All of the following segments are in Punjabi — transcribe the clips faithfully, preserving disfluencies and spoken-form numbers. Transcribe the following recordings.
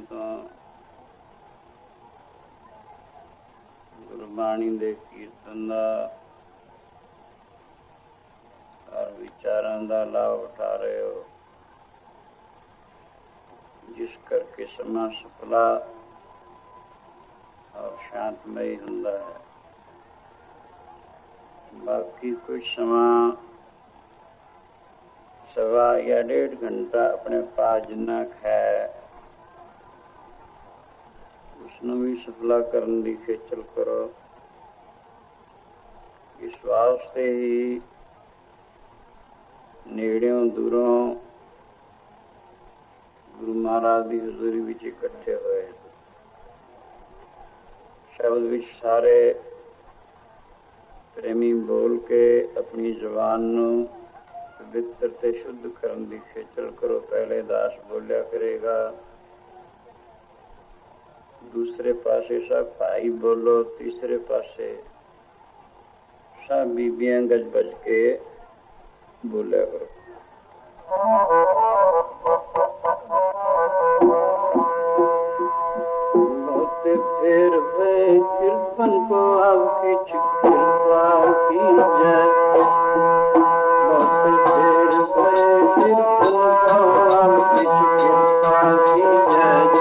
तो गुरबाणी दे कीर्तन दा और विचारां दा लाभ उठा रहे हो, जिस करके समा सफला और शांतमयी हुंदा है। बाकी कुछ समा सवा या डेढ़ घंटा अपने पास जिन्ना है उसनों भी सफला करने की खेचल करो। इस वास्ते ही नेड़ों दूरों गुरु महाराज की हजूरी विच इकट्ठे हुए। शब्द विच सारे प्रेमी बोल के अपनी जबान नूं पवित्र ते शुद्ध करने की खेचल करो। पहले दास बोलिया करेगा, दूसरे पासे सब भाई बोलो, तीसरे पासे सब बीबियां गज बज के बोलिया करो। बहुत फिर वे कृपन को अब किछ कृपा की जय। बहुत फिर वे कृपन को अब किछ कृपा की जय।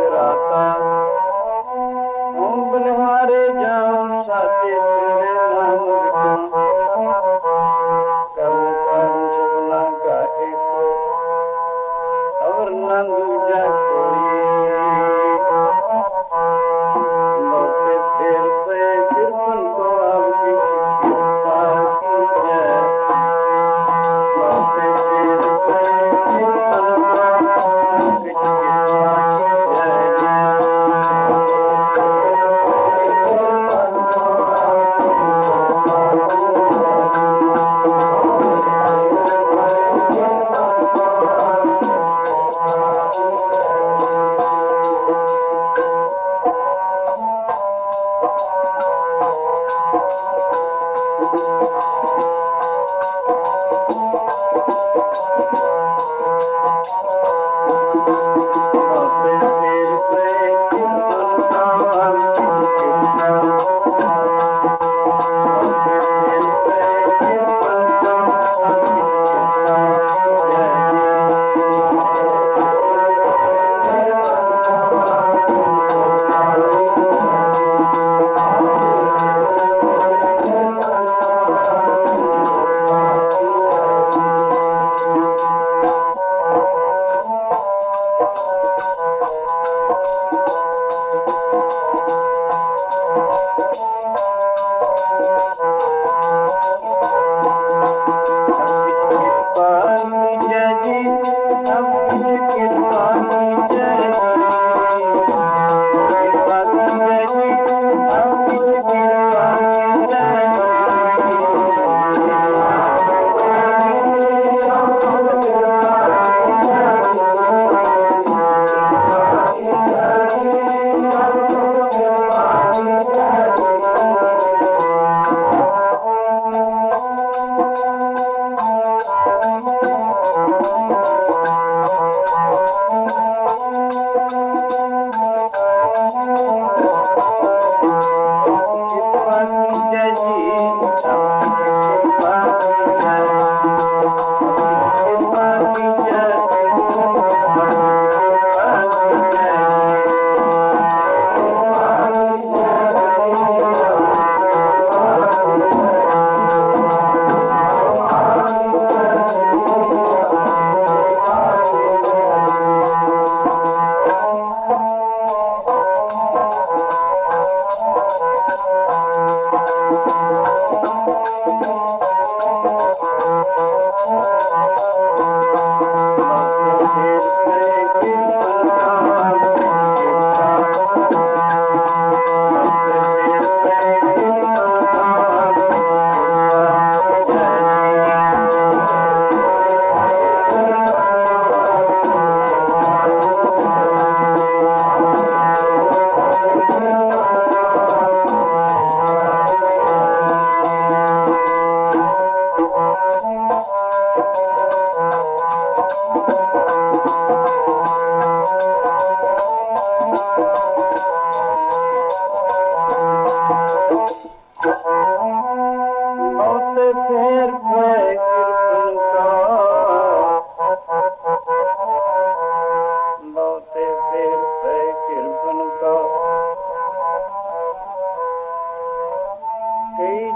रंग राता, ओम बलिहारे जाऊं साथे तेरे नाम।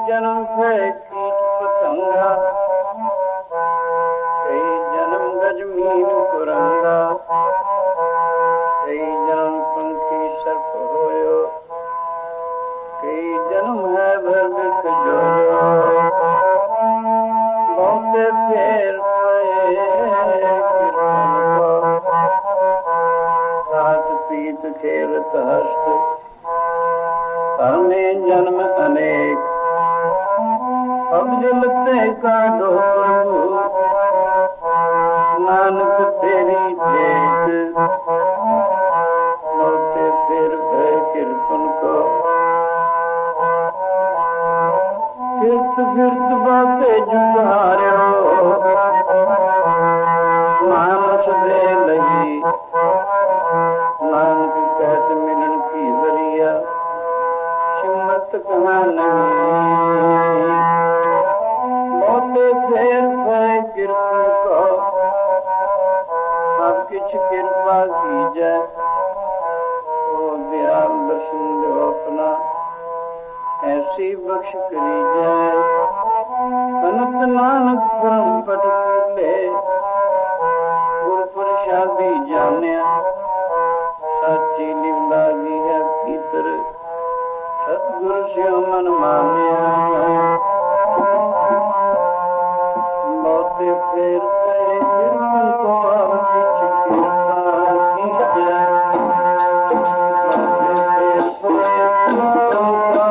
जन्म है कीट पतंगा, कई जन्म गजमीन कुरंगा, कई जन्म पंखी सर्प होयो, कई जन्म है भरविख जोयो। बहुते फेर पीत खेलत हस्त, में जन्म अनेक। अब जलते काढ़ो प्रभु, नानक तेरी टेक। लौटे फिर भय कीर्तन को, फिरत फिरत बाते जुझार्यो। मानस दे लगी, नानक कहत मिलन की बरिया। हिम्मत कहाँ नहीं, लौटे फेर भय कीर्तन को। अब किछ कृपा कीजै, ओ दयाल दर्शन दो अपना। ऐसी बख्श करीजै, अनंत नानक परम पद ले। गुर प्रसादी जानिया, साची लिव लागी है भीतर। सतगुरु से मन मानिया, लौटे फेर पे कीर्तन को। अब किछ कृपा कीजै, लौटे फेर पे कीर्तन को।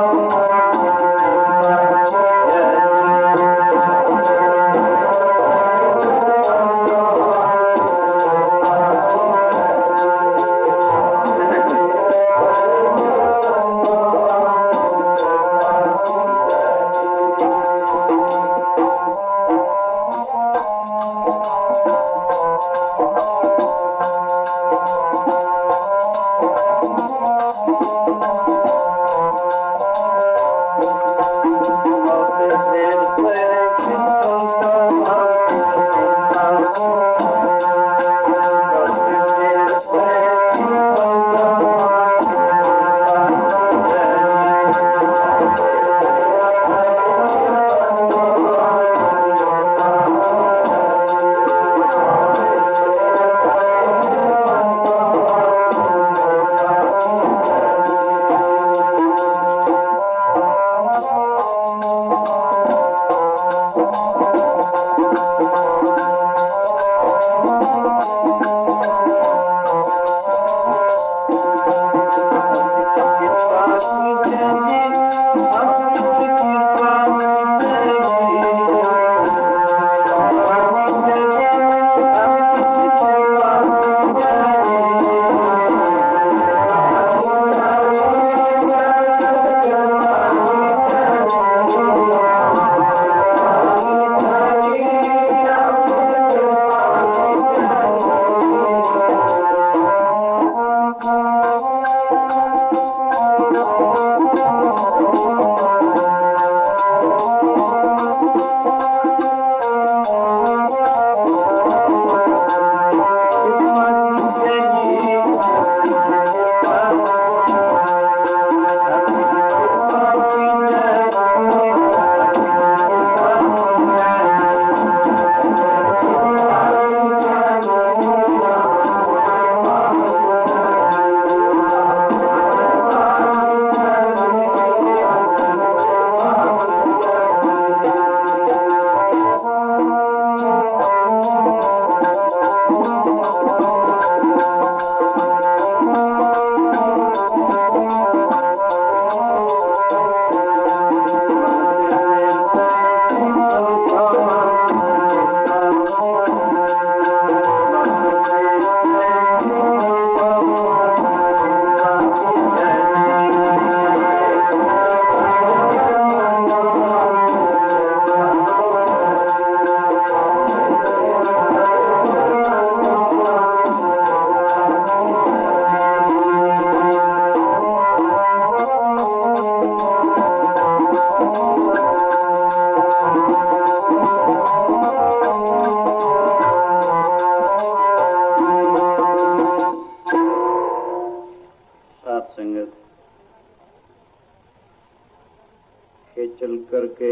ਖੇਚਲ ਕਰਕੇ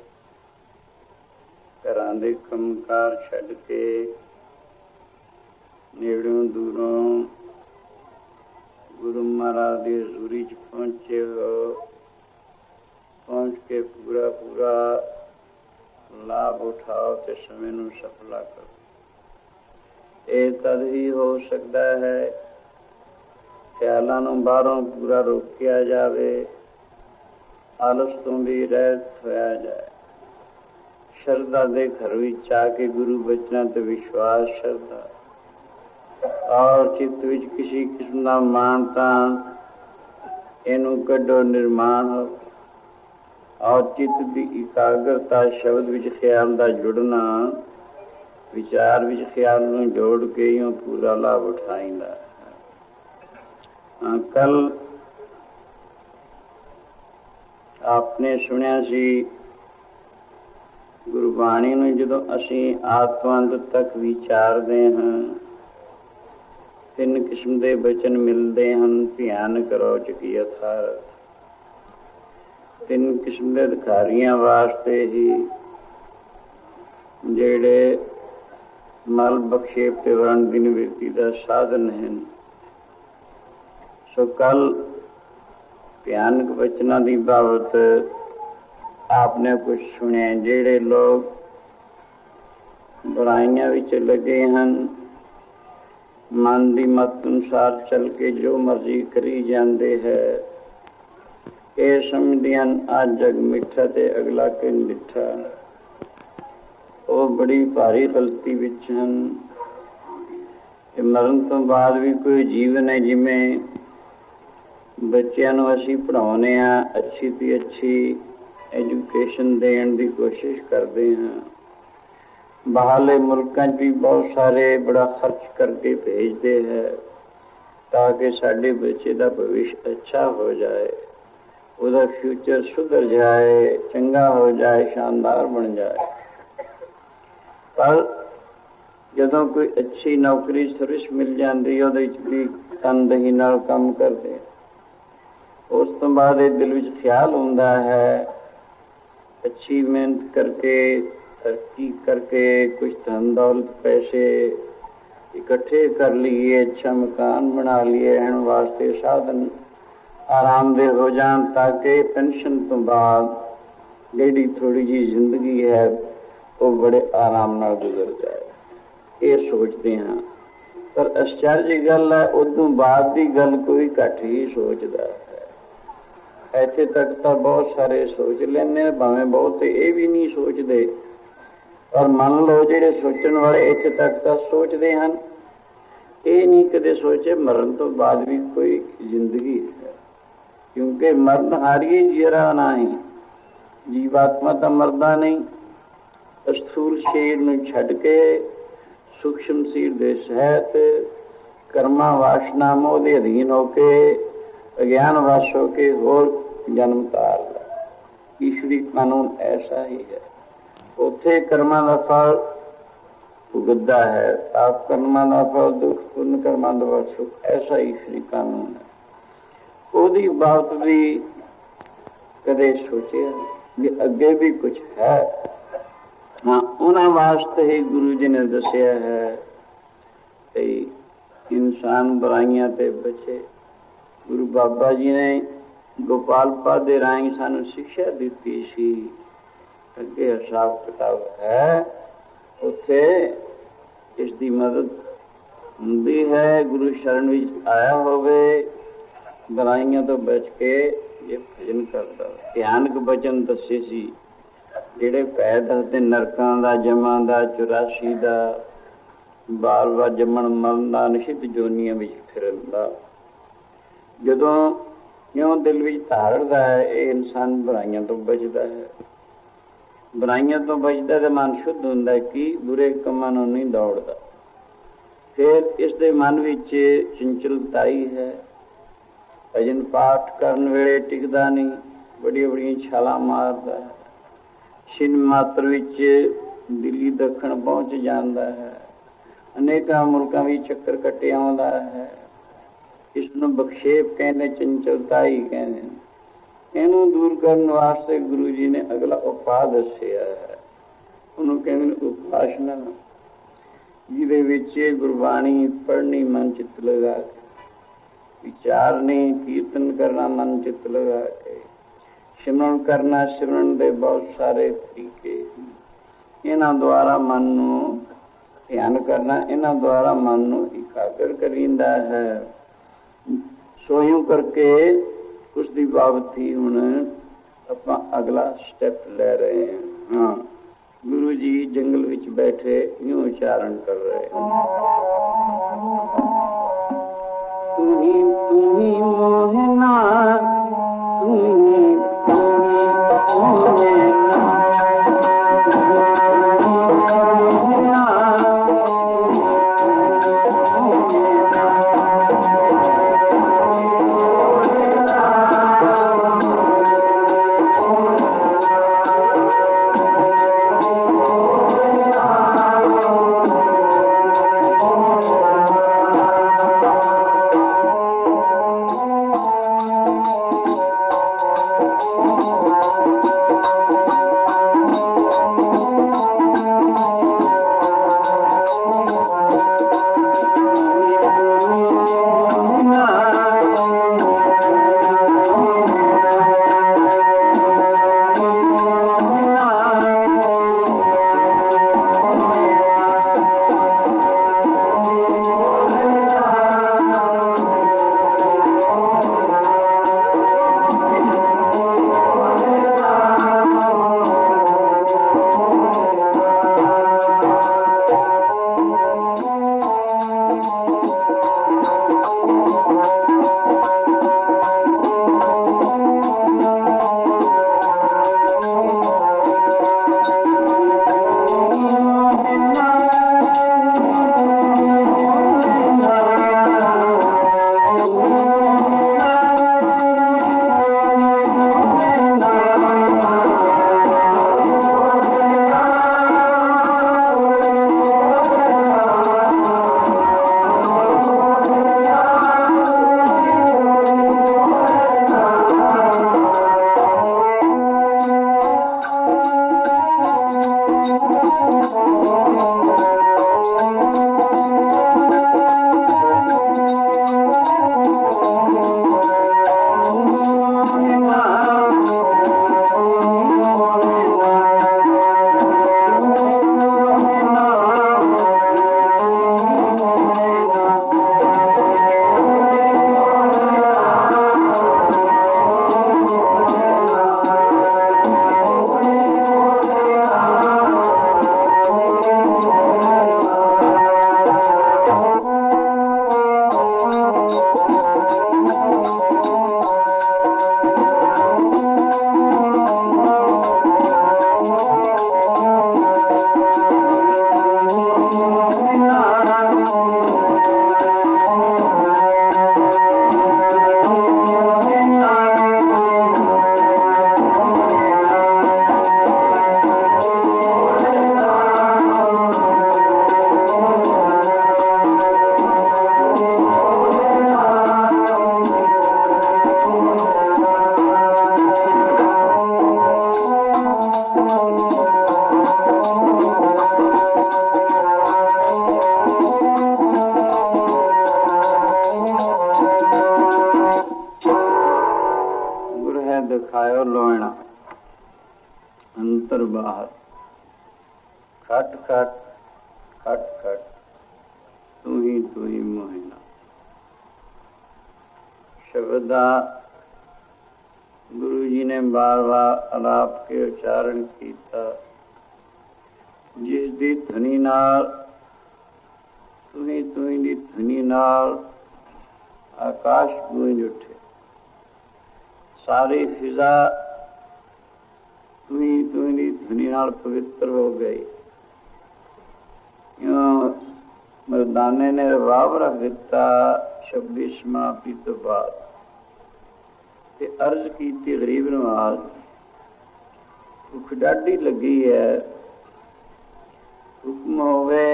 ਘਰਾਂ ਦੇ ਕੰਮਕਾਰ ਛੱਡ ਕੇ ਨੇੜਿਓਂ ਦੂਰੋਂ ਗੁਰੂ ਮਹਾਰਾਜ ਦੀ ਹਜ਼ੂਰੀ 'ਚ ਪਹੁੰਚੇ ਹੋ। ਪਹੁੰਚ ਕੇ ਪੂਰਾ ਪੂਰਾ ਲਾਭ ਉਠਾਓ ਤੇ ਸਮੇਂ ਨੂੰ ਸਫਲਾ ਕਰੋ। ਇਹ ਤਦ ਹੀ ਹੋ ਸਕਦਾ ਹੈ ਖਿਆਲਾਂ ਨੂੰ ਬਾਹਰੋਂ ਪੂਰਾ ਰੋਕਿਆ ਜਾਵੇ, ਆਲਸ ਤੋਂ ਵੀ ਰਹਿਤ ਹੋਇਆ ਜਾਏ, ਸ਼ਰਧਾ ਦੇ ਘਰ ਵਿੱਚ ਆ ਕੇ ਗੁਰੂ ਬਚਨਾਂ ਤੇ ਵਿਸ਼ਵਾਸ, ਸ਼ਰਧਾ ਔਰ ਚਿੱਤ ਵਿੱਚ ਕਿਸੇ ਕਿਸਮ ਦਾ ਮਾਣ ਤਾਣ ਇਹਨੂੰ ਕੱਢੋ, ਨਿਰਮਾਣ ਹੋ। ਔਰ ਚਿੱਤ ਦੀ ਇਕਾਗਰਤਾ, ਸ਼ਬਦ ਵਿੱਚ ਖਿਆਲ ਦਾ ਜੁੜਨਾ, ਵਿਚਾਰ ਵਿੱਚ ਖਿਆਲ ਨੂੰ ਜੋੜ ਕੇ ਹੀ ਉਹ ਪੂਰਾ ਲਾਭ ਉਠਾਈਂਦਾ ਹੈ। ਕੱਲ ਆਪਨੇ ਸੁਣਿਆ ਸੀ ਗੁਰਬਾਣੀ ਨੂੰ ਜਦੋਂ ਅਸੀਂ ਆਤਮੰਦ ਤੱਕ ਵਿਚਾਰਦੇ ਹਾਂ, ਤਿੰਨ ਕਿਸਮ ਦੇ ਬਚਨ ਮਿਲਦੇ ਹਨ। ਧਿਆਨ ਕਰੋ ਚਕੀ ਅਥਾਰ, ਤਿੰਨ ਕਿਸਮ ਦੇ ਅਧਿਕਾਰੀਆਂ ਵਾਸਤੇ ਹੀ, ਜਿਹੜੇ ਮਲ ਬਖਸ਼ੇਪ ਤੇ ਵਰਣ ਦੀ ਨਿਵਰਤੀ ਦਾ ਸਾਧਨ ਹਨ। ਸੋ ਕੱਲ ਭਿਆਨਕ ਬਚਨਾਂ ਦੀ ਬਾਬਤ ਆਪਨੇ ਕੁਛ ਸੁਣਿਆ। ਜਿਹੜੇ ਲੋਕ ਬੁਰਾਈਆਂ ਵਿੱਚ ਲੱਗੇ ਹਨ, ਮਨ ਦੀ ਮਤ ਅਨੁਸਾਰ ਚੱਲ ਕੇ ਜੋ ਮਰਜ਼ੀ ਕਰੀ ਜਾਂਦੇ ਹੈ, ਇਹ ਸਮਝਦੇ ਹਨ ਆਹ ਜਗ ਮਿੱਠਾ ਤੇ ਅਗਲਾ ਕਿ ਮਿੱਠਾ। ਉਹ ਬੜੀ ਭਾਰੀ ਗਲਤੀ ਵਿੱਚ ਹਨ। ਤੇ ਮਰਨ ਤੋਂ ਬਾਅਦ ਵੀ ਕੋਈ ਜੀਵਨ ਹੈ। ਜਿਵੇਂ ਬੱਚਿਆਂ ਨੂੰ ਅਸੀਂ ਪੜ੍ਹਾਉਂਦੇ ਹਾਂ, ਅੱਛੀ ਤੋਂ ਅੱਛੀ ਐਜੂਕੇਸ਼ਨ ਦੇਣ ਦੀ ਕੋਸ਼ਿਸ਼ ਕਰਦੇ ਹਾਂ। ਬਾਹਰਲੇ ਮੁਲਕਾਂ 'ਚ ਵੀ ਬਹੁਤ ਸਾਰੇ ਬੜਾ ਖਰਚ ਕਰਕੇ ਭੇਜਦੇ ਹੈ ਤਾਂ ਕਿ ਸਾਡੇ ਬੱਚੇ ਦਾ ਭਵਿੱਖ ਅੱਛਾ ਹੋ ਜਾਏ, ਉਹਦਾ ਫਿਊਚਰ ਸੁਧਰ ਜਾਏ, ਚੰਗਾ ਹੋ ਜਾਏ, ਸ਼ਾਨਦਾਰ ਬਣ ਜਾਏ। ਪਰ ਜਦੋਂ ਕੋਈ ਅੱਛੀ ਨੌਕਰੀ ਸਰਵਿਸ ਮਿਲ ਜਾਂਦੀ, ਉਹਦੇ ਵਿੱਚ ਵੀ ਤਨਦੇਹੀ ਨਾਲ ਕੰਮ ਕਰਦੇ। ਉਸ ਤੋਂ ਬਾਅਦ ਇਹ ਦਿਲ ਵਿੱਚ ਖਿਆਲ ਹੁੰਦਾ ਹੈ ਅੱਛੀ ਮਿਹਨਤ ਕਰਕੇ, ਤਰੱਕੀ ਕਰਕੇ, ਕੁਛ ਧਨ ਦੌਲਤ ਪੈਸੇ ਇਕੱਠੇ ਕਰ ਲਈਏ, ਅੱਛਾ ਮਕਾਨ ਬਣਾ ਲਈਏ, ਰਹਿਣ ਵਾਸਤੇ ਸਾਧਨ ਆਰਾਮਦੇਹ ਹੋ ਜਾਣ, ਤਾਂ ਕਿ ਪੈਨਸ਼ਨ ਤੋਂ ਬਾਅਦ ਜਿਹੜੀ ਥੋੜ੍ਹੀ ਜਿਹੀ ਜ਼ਿੰਦਗੀ ਹੈ ਉਹ ਬੜੇ ਆਰਾਮ ਨਾਲ ਗੁਜ਼ਰ ਜਾਏ। ਇਹ ਸੋਚਦੇ ਹਾਂ। ਪਰ ਅਚਰਜ ਗੱਲ ਹੈ, ਉਦੋਂ ਬਾਅਦ ਦੀ ਗੱਲ ਕੋਈ ਘੱਟ ਹੀ ਸੋਚਦਾ ਹੈ। ਇੱਥੇ ਤੱਕ ਤਾਂ ਬਹੁਤ ਸਾਰੇ ਸੋਚ ਲੈਂਦੇ, ਭਾਵੇਂ ਬਹੁਤ ਇਹ ਵੀ ਨਹੀਂ ਸੋਚਦੇ। ਪਰ ਮੰਨ ਲਓ ਜਿਹੜੇ ਸੋਚਣ ਵਾਲੇ ਇੱਥੇ ਤੱਕ ਤਾਂ ਸੋਚਦੇ ਹਨ, ਇਹ ਨਹੀਂ ਕਦੇ ਸੋਚੇ ਮਰਨ ਤੋਂ ਬਾਅਦ ਵੀ ਕੋਈ ਜ਼ਿੰਦਗੀ ਹੈ। ਕਿਉਂਕਿ ਮਰਨ ਹਾਰੀਏ ਜੀਰਾ ਨਹੀਂ, ਜੀਵਾਤਮਾ ਤਾਂ ਮਰਦਾ ਨਹੀਂ। ਸਥੂਲ ਸਰੀਰ ਨੂੰ ਛੱਡ ਕੇ ਸੂਖਸ਼ਮ ਸਰੀਰ ਦੇ ਸਹਿਤ ਕਰਮਾਂ ਵਾਸ਼ਨਾਵਾਂ ਦੇ ਅਧੀਨ ਹੋ ਕੇ, ਅਗਿਆਨ ਵਸ਼ ਹੋ ਕੇ ਹੋਰ ਜਨਮ ਧਾਰਦਾ। ਈਸ਼ਵਰੀ ਕਾਨੂੰਨ ਐਸਾ ਹੀ ਹੈ। ਉੱਥੇ ਕਰਮਾਂ ਦਾ ਫਲ ਭੁਗਤਦਾ ਹੈ, ਪਾਪ ਕਰਮਾਂ ਦਾ ਫਲ ਦੁੱਖ, ਪੁੰਨ ਕਰਮਾਂ ਦਾ ਸੁੱਖ। ਐਸਾ ਈਸ਼ਵਰੀ ਕਾਨੂੰਨ ਹੈ। ਉਹਦੀ ਬਾਬਤ ਵੀ ਕਦੇ ਸੋਚਿਆ ਵੀ ਅੱਗੇ ਵੀ ਕੁਛ ਹੈ? ਹਾਂ, ਉਹਨਾਂ ਵਾਸਤੇ ਹੀ ਗੁਰੂ ਜੀ ਨੇ ਦੱਸਿਆ ਹੈ ਕਿ ਇਨਸਾਨ ਬੁਰਾਈਆਂ ਤੇ ਬਚੇ। ਗੁਰੂ ਬਾਬਾ ਜੀ ਨੇ ਗੋਪਾਲ ਪਾਦ ਦੇ ਰਾਹੀਂ ਸਾਨੂੰ ਸਿੱਖਿਆ ਦਿੱਤੀ ਸੀ। ਅੱਗੇ ਹਿਸਾਬ ਕਿਤਾਬ ਹੈ, ਉੱਥੇ ਇਸ ਦੀ ਮਦਦ ਹੁੰਦੀ ਹੈ। ਗੁਰੂ ਸ਼ਰਨ ਵਿੱਚ ਆਇਆ ਹੋਵੇ, ਬੁਰਾਈਆਂ ਤੋਂ ਬਚ ਕੇ ਇਹ ਭਜਨ ਕਰਦਾ। ਭਿਆਨਕ ਬਚਨ ਦੱਸੇ ਸੀ ਜਿਹੜੇ ਪੈ ਦੱਸਦੇ ਨਰਕਾਂ ਦਾ, ਜਮਾਂ ਦਾ, ਚੁਰਾਸੀ ਦਾ, ਬਾਰ ਬਾਰ ਜੰਮਣ ਮਰਨ ਦਾ, ਨਿਸ਼ਿਧ ਜੋਨੀਆਂ ਵਿੱਚ ਫਿਰਨ ਦਾ। ਜਦੋਂ ਇਉਂ ਦਿਲ ਵਿੱਚ ਧਾਰਦਾ ਹੈ, ਇਹ ਇਨਸਾਨ ਬੁਰਾਈਆਂ ਤੋਂ ਬਚਦਾ ਹੈ। ਬੁਰਾਈਆਂ ਤੋਂ ਬਚਦਾ ਤੇ ਮਨ ਸ਼ੁੱਧ ਹੁੰਦਾ ਕਿ ਬੁਰੇ ਕੰਮਾਂ ਨੂੰ ਨਹੀਂ ਦੌੜਦਾ। ਫਿਰ ਇਸ ਦੇ ਮਨ ਵਿੱਚ ਚੰਚਲਤਾ ਹੀ ਹੈ। ਭਜਨ ਪਾਠ ਕਰਨ ਵੇਲੇ ਟਿਕਦਾ ਨਹੀਂ, ਬੜੀਆਂ ਬੜੀਆਂ ਛਾਲਾਂ ਮਾਰਦਾ ਹੈ। ਛਿਨ ਮਾਤਰ ਵਿੱਚ ਦਿੱਲੀ ਦੱਖਣ ਪਹੁੰਚ ਜਾਂਦਾ ਹੈ। ਅਨੇਕਾਂ ਮੁਲਕਾਂ ਵਿੱਚ ਚੱਕਰ ਕੱਟੇ ਆਉਂਦਾ ਹੈ। ਇਸ ਨੂੰ ਬਖਸ਼ੇਪ ਕਹਿੰਦੇ, ਚੰਚਲਤਾ ਹੀ ਕਹਿੰਦੇ। ਇਹਨੂੰ ਦੂਰ ਕਰਨ ਵਾਸਤੇ ਗੁਰੂ ਜੀ ਨੇ ਅਗਲਾ ਉਪਾਅ ਦੱਸਿਆ ਹੈ। ਉਹਨੂੰ ਕਹਿੰਦੇ ਨੇ ਉਪਾਸਨਾ, ਜਿਹਦੇ ਵਿੱਚ ਗੁਰਬਾਣੀ ਪੜ੍ਹਨੀ ਮਨ ਚਿੱਤ ਲਗਾ ਕੇ, ਵਿਚਾਰਨੀ, ਕੀਰਤਨ ਕਰਨਾ ਮਨ ਚਿੱਤ ਲਗਾ ਕੇ, ਸਿਮਰਨ ਕਰਨਾ। ਸਿਮਰਨ ਦੇ ਬਹੁਤ ਸਾਰੇ ਤਰੀਕੇ, ਇਹਨਾਂ ਦੁਆਰਾ ਮਨ ਨੂੰ ਧਿਆਨ ਕਰਨਾ, ਇਹਨਾਂ ਦੁਆਰਾ ਮਨ ਨੂੰ ਇਕਾਗਰ ਕਰੀਂਦਾ ਹੈ। ਸੋਇਓ ਕਰਕੇ ਉਸ ਦੀ ਬਾਬਤ ਹੀ ਹੁਣ ਆਪਾਂ ਅਗਲਾ ਸਟੈਪ ਲੈ ਰਹੇ ਹਾਂ। ਹਾਂ, ਗੁਰੂ ਜੀ ਜੰਗਲ ਵਿੱਚ ਬੈਠੇ ਇਉਂ ਉਚਾਰਨ ਕਰ ਰਹੇ ਹਨ। ਤੂੰ ਹੀ ਤੂੰ ਹੀ ਮੋਹਨਾ, ਤੂੰ ਹੀ ਤੂੰ ਹੀ ਮੋਹਨਾ, ਦਿਖਾਇਓ ਲੋਇਣਾ ਅੰਤਰ ਬਾਹਰ, ਖਟ ਖਟ ਖਟ ਖਟ ਤੂੰ ਹੀ ਤੂੰ ਹੀ ਮੋਹਿਨਾ। शब्द गुरु जी ने बार बार आलाप के उच्चारण किया। जिस दी धनी नाल तुही तुही दी धनी नाल आकाश गूंज उठे, सारी फिजा तुही तुही दी धनी नाल पवित्र हो गई। मर्दाने ने रवाब रख दिता छब्बीसवां पीतो बाद ते अर्ज की गरीब नवाज भुख डाढी लगी है, हुक्म होवे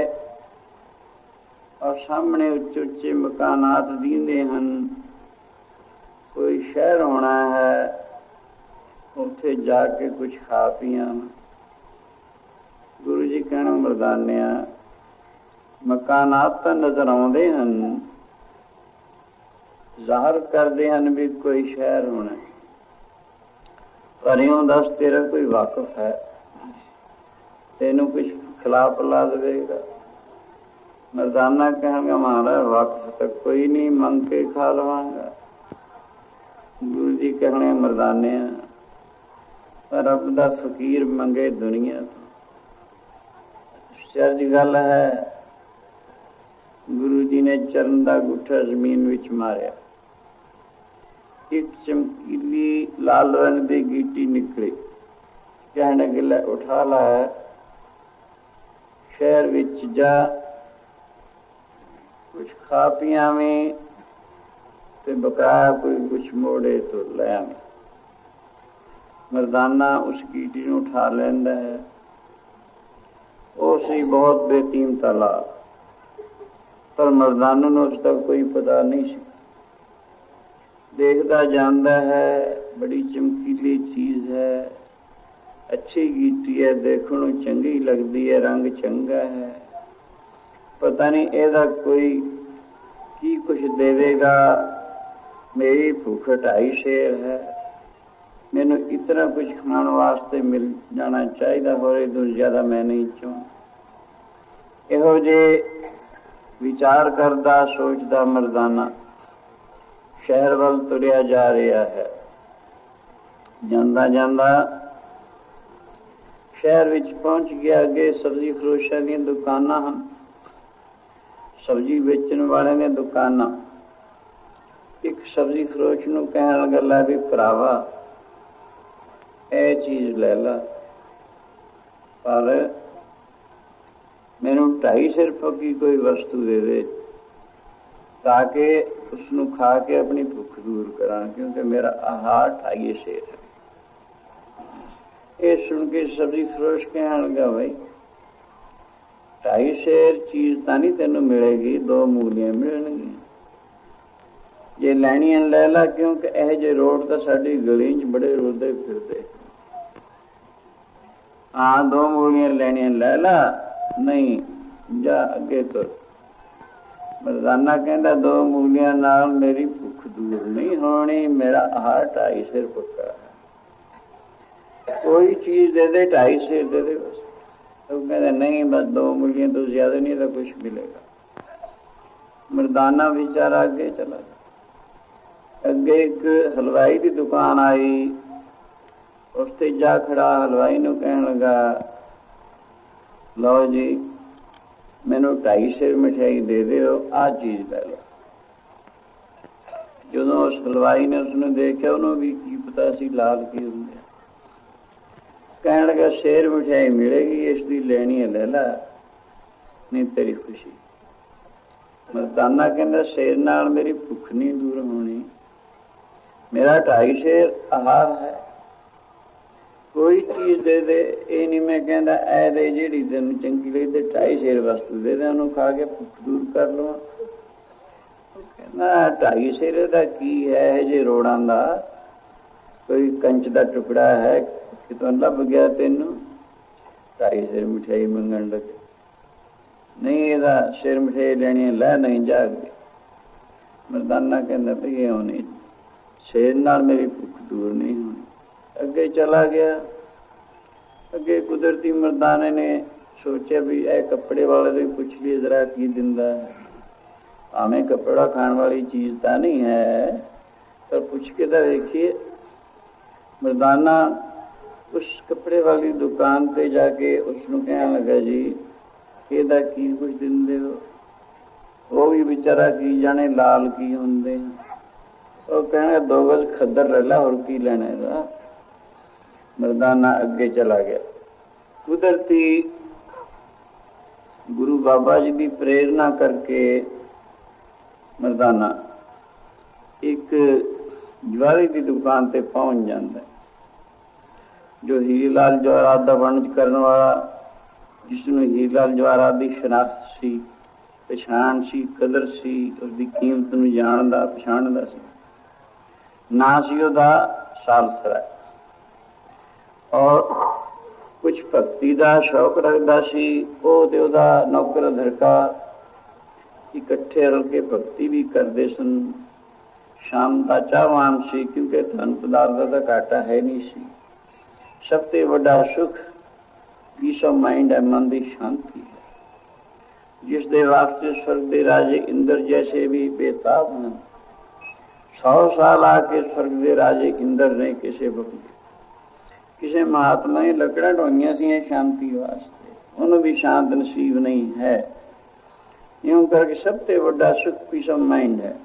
और सामने उच्चे उच्चे मकानात दींदे हन, कोई शहर होना है ਉੱਥੇ ਜਾ ਕੇ ਕੁਛ ਖਾ ਪੀਆਂ। ਗੁਰੂ ਜੀ ਕਹਿਣਾ ਮਰਦਾਨਿਆਂ, ਮਕਾਨਾਤ ਤਾਂ ਨਜ਼ਰ ਆਉਂਦੇ ਹਨ, ਜ਼ਾਹਰ ਕਰਦੇ ਹਨ ਵੀ ਕੋਈ ਸ਼ਹਿਰ ਹੋਣਾ, ਪਰ ਇਉਂ ਦੱਸ ਤੇਰਾ ਕੋਈ ਵਾਕਫ ਹੈ, ਤੈਨੂੰ ਕੁਛ ਖਿਲਾ ਪਿਲਾ ਦੇਵੇਗਾ? ਮਰਦਾਨਾ ਕਹਾਂਗਾ ਮਹਾਰਾਜ ਵਾਕਫ ਤਾਂ ਕੋਈ ਨਹੀਂ, ਮੰਗ ਕੇ ਖਾ ਲਵਾਂਗਾ। ਗੁਰੂ ਜੀ ਕਹਿਣੇ ਮਰਦਾਨਿਆਂ, ਰੱਬ ਦਾ ਫਕੀਰ ਮੰਗੇ ਦੁਨੀਆ ਤੋਂ। ਸੱਚ ਗੱਲ ਹੈ, ਗੁਰੂ ਜੀ ਨੇ ਚਰਨ ਦਾ ਅੰਗੂਠਾ ਜ਼ਮੀਨ ਵਿੱਚ ਮਾਰਿਆ, ਇੱਕ ਚਮਕੀਲੀ ਲਾਲ ਰੰਗ ਦੀ ਗੀਟੀ ਨਿਕਲੀ। ਕਹਿਣ ਲੱਗੇ ਲੈ ਉਠਾ ਲਾ, ਸ਼ਹਿਰ ਵਿੱਚ ਜਾ, ਕੁਛ ਖਾ ਪੀ ਆਵੇਂ ਤੇ ਬਕਾਇਆ ਕੋਈ ਕੁਛ ਮੋੜੇ ਤੋਂ ਲੈ ਆਵੇਂ। ਮਰਦਾਨਾ ਉਸ ਗੀਟੀ ਨੂੰ ਉਠਾ ਲੈਂਦਾ ਹੈ। ਉਹ ਸੀ ਬਹੁਤ ਬੇਕੀਮਤਾ ਲਾਲ, ਪਰ ਮਰਦਾਨੇ ਨੂੰ ਉਸ ਤੱਕ ਕੋਈ ਪਤਾ ਨਹੀਂ ਸੀ। ਦੇਖਦਾ ਜਾਂਦਾ ਹੈ, ਬੜੀ ਚਮਕੀਲੀ ਚੀਜ਼ ਹੈ, ਅੱਛੀ ਗੀਟੀ ਹੈ, ਦੇਖਣ ਨੂੰ ਚੰਗੀ ਲੱਗਦੀ ਹੈ, ਰੰਗ ਚੰਗਾ ਹੈ, ਪਤਾ ਨਹੀਂ ਇਹਦਾ ਕੋਈ ਕੀ ਕੁਛ ਦੇਵੇਗਾ। ਮੇਰੀ ਭੁੱਖ ਢਾਈ ਸ਼ੇਰ ਹੈ, ਮੈਨੂੰ ਇਤਨਾ ਕੁਛ ਖਾਣ ਵਾਸਤੇ ਮਿਲ ਜਾਣਾ ਚਾਹੀਦਾ, ਹੋਰ ਇਹ ਤੋਂ ਜ਼ਿਆਦਾ ਮੈਂ ਨਹੀਂ ਚਾਹੁੰਦਾ। ਇਹੋ ਜਿਹੇ ਵਿਚਾਰ ਕਰਦਾ ਸੋਚਦਾ ਮਰਦਾਨਾ ਸ਼ਹਿਰ ਵੱਲ ਤੁਰਿਆ ਜਾ ਰਿਹਾ ਹੈ। ਜਾਂਦਾ ਜਾਂਦਾ ਸ਼ਹਿਰ ਵਿੱਚ ਪਹੁੰਚ ਗਿਆ। ਅੱਗੇ ਸਬਜ਼ੀ ਫਰੋਸ਼ਾਂ ਦੀਆਂ ਦੁਕਾਨਾਂ ਹਨ, ਸਬਜ਼ੀ ਵੇਚਣ ਵਾਲਿਆਂ ਦੀਆਂ ਦੁਕਾਨਾਂ। ਇੱਕ ਸਬਜ਼ੀ ਫਰੋਸ਼ ਨੂੰ ਕਹਿਣ ਲੱਗਾ ਲੈ ਵੀ ਭਰਾਵਾ ਇਹ ਚੀਜ਼ ਲੈ ਲਾ, ਪਰ ਮੈਨੂੰ ਢਾਈ ਸਿਰ ਪੱਕੀ ਕੋਈ ਵਸਤੂ ਦੇ ਦੇ ਤਾਂ ਕਿ ਉਸਨੂੰ ਖਾ ਕੇ ਆਪਣੀ ਭੁੱਖ ਦੂਰ ਕਰਾਂ, ਕਿਉਂਕਿ ਮੇਰਾ ਆਹਾਰ ਢਾਈ ਸਿਰ ਹੈ। ਇਹ ਸੁਣ ਕੇ ਸਬਜ਼ੀ ਫਰੋਸ਼ ਕਹਿਣ ਲੱਗਾ ਬਈ ਢਾਈ ਸ਼ੇਰ ਚੀਜ਼ ਤਾਂ ਨਹੀਂ ਤੈਨੂੰ ਮਿਲੇਗੀ, ਦੋ ਮੂਲੀਆਂ ਮਿਲਣਗੀਆਂ। ਜੇ ਲੈਣੀਆਂ ਲੈ ਲਾ, ਕਿਉਂਕਿ ਇਹ ਜਿਹੇ ਰੋਡ ਤਾਂ ਸਾਡੀ ਗਲੀ 'ਚ ਬੜੇ ਰੁਲਦੇ ਫਿਰਦੇ। ਹਾਂ ਦੋ ਮੂਲੀਆਂ ਲੈਣੀਆਂ ਲੈ ਲਾ, ਨਹੀਂ ਜਾ ਅੱਗੇ ਤੁਰ। ਮਰਦਾਨਾ ਕਹਿੰਦਾ ਦੋ ਮੂਲੀਆਂ ਨਾਲ ਮੇਰੀ ਭੁੱਖ ਦੂਰ ਨਹੀਂ ਹੋਣੀ, ਮੇਰਾ ਆਹਾਰ ਢਾਈ ਸਿਰ ਪੱਕਾ ਹੈ। ਕੋਈ ਚੀਜ਼ ਦੇ ਦੇ, ਢਾਈ ਸਿਰ ਦੇ ਦੇ ਬਸ। ਉਹ ਕਹਿੰਦਾ ਨਹੀਂ ਬਸ ਦੋ ਮੂਲੀਆਂ ਤੋਂ ਜ਼ਿਆਦਾ ਨਹੀਂ ਤਾਂ ਕੁਛ ਮਿਲੇਗਾ। ਮਰਦਾਨਾ ਵਿਚਾਰਾ ਅੱਗੇ ਚਲਾ ਗਿਆ। ਅੱਗੇ ਇੱਕ ਹਲਵਾਈ ਦੀ ਦੁਕਾਨ ਆਈ, ਉਸ ਤੇ ਜਾ ਖੜਾ ਹਲਵਾਈ ਨੂੰ ਕਹਿਣ ਲੱਗਾ ਲਓ ਜੀ ਮੈਨੂੰ ਢਾਈ ਸਿਰ ਮਿਠਾਈ ਦੇ ਦਿਓ, ਆਹ ਚੀਜ਼ ਲੈ ਲਓ। ਜਦੋਂ ਉਸ ਹਲਵਾਈ ਨੇ ਉਸਨੂੰ ਦੇਖਿਆ, ਉਹਨੂੰ ਵੀ ਕੀ ਪਤਾ ਸੀ ਲਾਲ ਕੀ ਹੁੰਦੇ। ਕਹਿਣ ਲੱਗਾ ਸ਼ੇਰ ਮਿਠਾਈ ਮਿਲੇਗੀ, ਇਸ ਦੀ ਲੈਣੀ ਹੈ ਲੈ ਲਾ, ਨਹੀਂ ਤੇਰੀ ਖੁਸ਼ੀ। ਮਰਦਾਨਾ ਕਹਿੰਦਾ ਸ਼ੇਰ ਨਾਲ ਮੇਰੀ ਭੁੱਖ ਨਹੀਂ ਦੂਰ ਹੋਣੀ, ਮੇਰਾ ਢਾਈ ਸ਼ੇਰ ਆਹਾਰ ਹੈ, ਕੋਈ ਚੀਜ਼ ਦੇ ਦੇ। ਇਹ ਨਹੀਂ ਮੈਂ ਕਹਿੰਦਾ ਐ ਦੇ ਜਿਹੜੀ ਤੈਨੂੰ ਚੰਗੀ ਲੱਗਦੀ, ਢਾਈ ਸ਼ੇਰ ਵਸਤੂ ਦੇ ਦੇ, ਉਹਨੂੰ ਖਾ ਕੇ ਭੁੱਖ ਦੂਰ ਕਰ ਲਵਾਂ। ਕਹਿੰਦਾ ਢਾਈ ਸ਼ੇਰ ਦਾ ਕੀ ਹੈ, ਇਹ ਜੇ ਰੋੜਾਂ ਦਾ ਕੋਈ ਕੰਚ ਦਾ ਟੁਕੜਾ ਹੈ, ਕਿਤੋਂ ਲੱਭ ਗਿਆ ਤੈਨੂੰ? ਢਾਈ ਸਿਰ ਮਿਠਾਈ ਮੰਗਣ ਲੱਗੇ। ਨਹੀਂ ਇਹਦਾ ਸਿਰ ਮਿਠਾਈ ਲੈਣੀ ਲੈ, ਨਹੀਂ ਜਾਗ। ਮਰਦਾਨਾ ਕਹਿੰਦਾ ਵੀ ਇਹ ਹੋਣੀ, ਸ਼ੇਰ ਨਾਲ ਮੇਰੀ ਭੁੱਖ ਦੂਰ ਨਹੀਂ ਹੋਣੀ। ਅੱਗੇ ਚਲਾ ਗਿਆ। ਅੱਗੇ ਕੁਦਰਤੀ ਮਰਦਾਨੇ ਨੇ ਸੋਚਿਆ ਵੀ ਇਹ ਕੱਪੜੇ ਵਾਲੇ ਤੋਂ ਪੁੱਛ ਲਈਏ ਜ਼ਰਾ ਕੀ ਦਿੰਦਾ ਹੈ। ਭਾਵੇਂ ਕੱਪੜਾ ਖਾਣ ਵਾਲੀ ਚੀਜ਼ ਤਾਂ ਨਹੀਂ ਹੈ, ਪਰ ਪੁੱਛ ਕੇ ਤਾਂ ਵੇਖੀਏ। ਮਰਦਾਨਾ ਉਸ ਕੱਪੜੇ ਵਾਲੀ ਦੁਕਾਨ ਤੇ ਜਾ ਕੇ ਉਸਨੂੰ ਕਹਿਣ ਲੱਗਾ ਜੀ ਇਹਦਾ ਕੀ ਕੁਛ ਦਿੰਦੇ ਹੋ? ਉਹ ਵੀ ਵਿਚਾਰਾ ਕੀ ਜਾਣੇ ਲਾਲ ਕੀ ਹੁੰਦੇ। ਉਹ ਕਹਿਣਾ ਦੋ ਗਜ਼ ਖੱਦਰ ਲੈ ਲਾ, ਹੋਰ ਕੀ ਲੈਣਾ ਇਹਦਾ। ਮਰਦਾਨਾ ਅੱਗੇ ਚਲਾ ਗਿਆ। ਕੁਦਰਤੀ ਗੁਰੂ ਬਾਬਾ ਜੀ ਦੀ ਪ੍ਰੇਰਨਾ ਕਰਕੇ ਮਰਦਾਨਾ ਇੱਕ ਜਵਾਰੀ ਦੀ ਦੁਕਾਨ ਤੇ ਪਹੁੰਚ ਜਾਂਦਾ, ਜੋ ਹੀਰ ਲਾਲ ਜਵਾਹਰਾਤ ਦਾ ਵਣਜ ਕਰਨ ਵਾਲਾ, ਜਿਸਨੂੰ ਹੀਰ ਲਾਲ ਜਵਾਹਰਾਤ ਦੀ ਸ਼ਨਾਖਤ ਸੀ, ਪਛਾਣ ਸੀ, ਕਦਰ ਸੀ, ਉਸਦੀ ਕੀਮਤ ਨੂੰ ਜਾਣਦਾ ਪਛਾਣਦਾ ਸੀ। ਨਾਂ ਸੀ ਉਹਦਾ ਸਾਲਸਰਾ। ਭਗਤੀ ਦਾ ਸ਼ੌਕ ਰੱਖਦਾ ਸੀ, ਉਹ ਤੇ ਉਹਦਾ ਨੌਕਰ ਅਧਰਕਾ ਇਕੱਠੇ ਰਲ ਕੇ ਭਗਤੀ ਵੀ ਕਰਦੇ ਸਨ। ਸ਼ਾਮ ਦਾ ਚਾਹਵਾਨ ਸੀ, ਕਿਉਂਕਿ ਧਨ ਪਦਾਰਥ ਦਾ ਘਾਟਾ ਹੈ ਨਹੀਂ ਸੀ। ਸਭ ਤੋਂ ਵੱਡਾ ਸੁੱਖ ਪੀਸ ਆਫ ਮਾਈਂਡ ਹੈ, ਮਨ ਦੀ ਸ਼ਾਂਤੀ ਹੈ, ਜਿਸ ਦੇ ਵਾਸਤੇ ਸਵਰਗ ਦੇ ਰਾਜੇ ਇੰਦਰ ਜੈਸੇ ਵੀ ਬੇਤਾਬ ਹਨ। ਸੌ ਸਾਲ ਆ ਕੇ ਸਵਰਗ ਦੇ ਰਾਜੇ ਇੰਦਰ ਨੇ ਕਿਸੇ ਵਕਤ ਕਿਸੇ ਮਹਾਤਮਾ ਨੇ ਲੱਕੜਾਂ ਢੋਈਆਂ ਸੀ ਸ਼ਾਂਤੀ ਵਾਸਤੇ, ਉਹਨੂੰ ਵੀ ਸ਼ਾਂਤ ਨਸੀਬ ਨਹੀਂ ਹੈ। ਇਉਂ ਕਰਕੇ ਸਭ ਤੋਂ ਵੱਡਾ ਸੁੱਖ ਪੀਸ ਆਫ ਮਾਈਂਡ ਹੈ।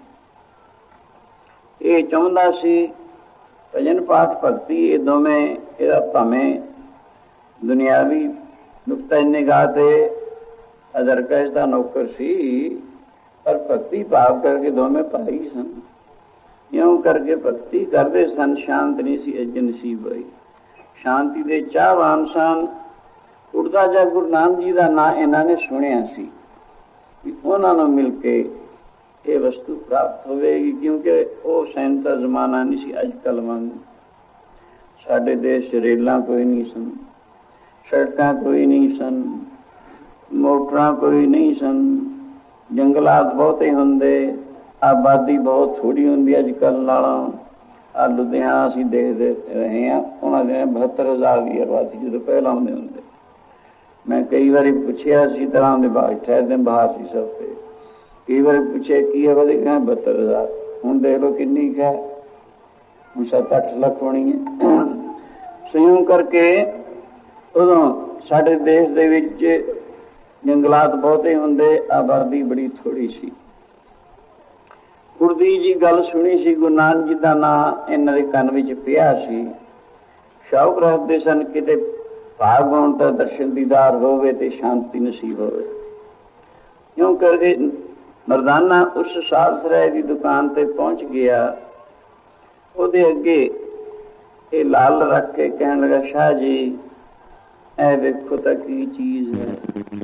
ਇਹ ਚਾਹੁੰਦਾ ਸੀ ਭਜਨ ਪਾਠ ਭਗਤੀ ਇਹ ਦੋਵੇਂ, ਇਹਦਾ ਭਾਵੇਂ ਦੁਨਿਆਵੀ ਨੁਕਤਾ ਨਿਗਾਹ ਤੇ ਅਦਰਕਾ ਇਸਦਾ ਨੌਕਰ ਸੀ, ਪਰ ਭਗਤੀ ਭਾਵ ਕਰਕੇ ਦੋਵੇਂ ਭਾਈ ਸਨ। ਇਉਂ ਕਰਕੇ ਭਗਤੀ ਕਰਦੇ ਸਨ, ਸ਼ਾਂਤ ਨਹੀਂ ਸੀ ਅਜ ਨਸੀਬ ਹੋਈ। ਸ਼ਾਂਤੀ ਦੇ ਚਾਹਵਾਨ ਸਨ। ਉੜਦਾ ਜਾ ਗੁਰੂ ਨਾਨਕ ਜੀ ਦਾ ਨਾਂ ਇਹਨਾਂ ਨੇ ਸੁਣਿਆ ਸੀ ਕਿ ਉਹਨਾਂ ਨੂੰ ਮਿਲ ਕੇ ਇਹ ਵਸਤੂ ਪ੍ਰਾਪਤ ਹੋਵੇਗੀ, ਕਿਉਂਕਿ ਉਹ ਸੈਂਸ ਦਾ ਜ਼ਮਾਨਾ ਨਹੀਂ ਸੀ ਅੱਜ ਕੱਲ੍ਹ ਵਾਂਗ। ਸਾਡੇ ਦੇਸ਼ ਰੇਲਾਂ ਕੋਈ ਨਹੀਂ ਸਨ, ਸੜਕਾਂ ਕੋਈ ਨਹੀਂ ਸਨ, ਮੋਟਰਾਂ ਕੋਈ ਨਹੀਂ ਸਨ, ਜੰਗਲਾਤ ਬਹੁਤੇ ਹੁੰਦੇ, ਆਬਾਦੀ ਬਹੁਤ ਥੋੜ੍ਹੀ ਹੁੰਦੀ ਅੱਜ ਕੱਲ੍ਹ ਨਾਲੋਂ। ਆ ਲੁਧਿਆਣਾ ਅਸੀਂ ਦੇਖਦੇ ਰਹੇ ਹਾਂ, ਉਹਨਾਂ ਦੇ ਬਹੱਤਰ ਹਜ਼ਾਰ ਦੀ ਆਬਾਦੀ ਜਦੋਂ ਪਹਿਲਾਂ ਆਉਂਦੇ ਹੁੰਦੇ। ਮੈਂ ਕਈ ਵਾਰੀ ਪੁੱਛਿਆ ਸੀ ਤਰ੍ਹਾਂ ਦੇ ਬਾਹਰ ਠਹਿਰਦੇ ਬਾਹਰ ਸੀ ਸਭ ਤੇ, ਕਈ ਵਾਰੀ ਪੁੱਛਿਆ ਕੀ ਹੈ ਵਧੇ, ਕਹਿੰਦੇ ਬਹੱਤਰ ਹਜ਼ਾਰ। ਹੁਣ ਦੇਖ ਲਓ ਕਿੰਨੀ ਕੁ ਹੈ, ਹੁਣ ਸੱਤ ਅੱਠ ਲੱਖ ਹੋਣੀ ਹੈ। ਸੰਯੋਗ ਕਰਕੇ ਉਦੋਂ ਸਾਡੇ ਦੇਸ਼ ਦੇ ਵਿੱਚ ਜੰਗਲਾਤ ਬਹੁਤੇ ਹੁੰਦੇ, ਆਬਾਦੀ ਬੜੀ ਥੋੜ੍ਹੀ ਸੀ। ਗੁਰਦੀ ਜੀ ਗੱਲ ਸੁਣੀ ਸੀ, ਗੁਰੂ ਨਾਨਕ ਜੀ ਦਾ ਨਾਂ ਇਹਨਾਂ ਦੇ ਕੰਨ ਵਿੱਚ ਪਿਆ ਸੀ। ਸ਼ੌਕ ਰੱਖਦੇ ਸਨ ਕਿਤੇ ਭਾਗ ਹੋਣ ਤਾਂ ਦਰਸ਼ਨ ਦੀਦਾਰ ਹੋਵੇ ਤੇ ਸ਼ਾਂਤੀ ਨਸੀਬ ਹੋਵੇ। ਇਉਂ ਕਰਕੇ ਮਰਦਾਨਾ ਉਸ ਸਾਲਸਰਾਏ ਦੀ ਦੁਕਾਨ ਤੇ ਪਹੁੰਚ ਗਿਆ। ਉਹਦੇ ਅੱਗੇ ਇਹ ਲਾਲ ਰੱਖ ਕੇ ਕਹਿਣ ਲੱਗਾ, ਸ਼ਾਹ ਜੀ ਇਹ ਵੇਖੋ ਤਾਂ ਕੀ ਚੀਜ਼ ਹੈ।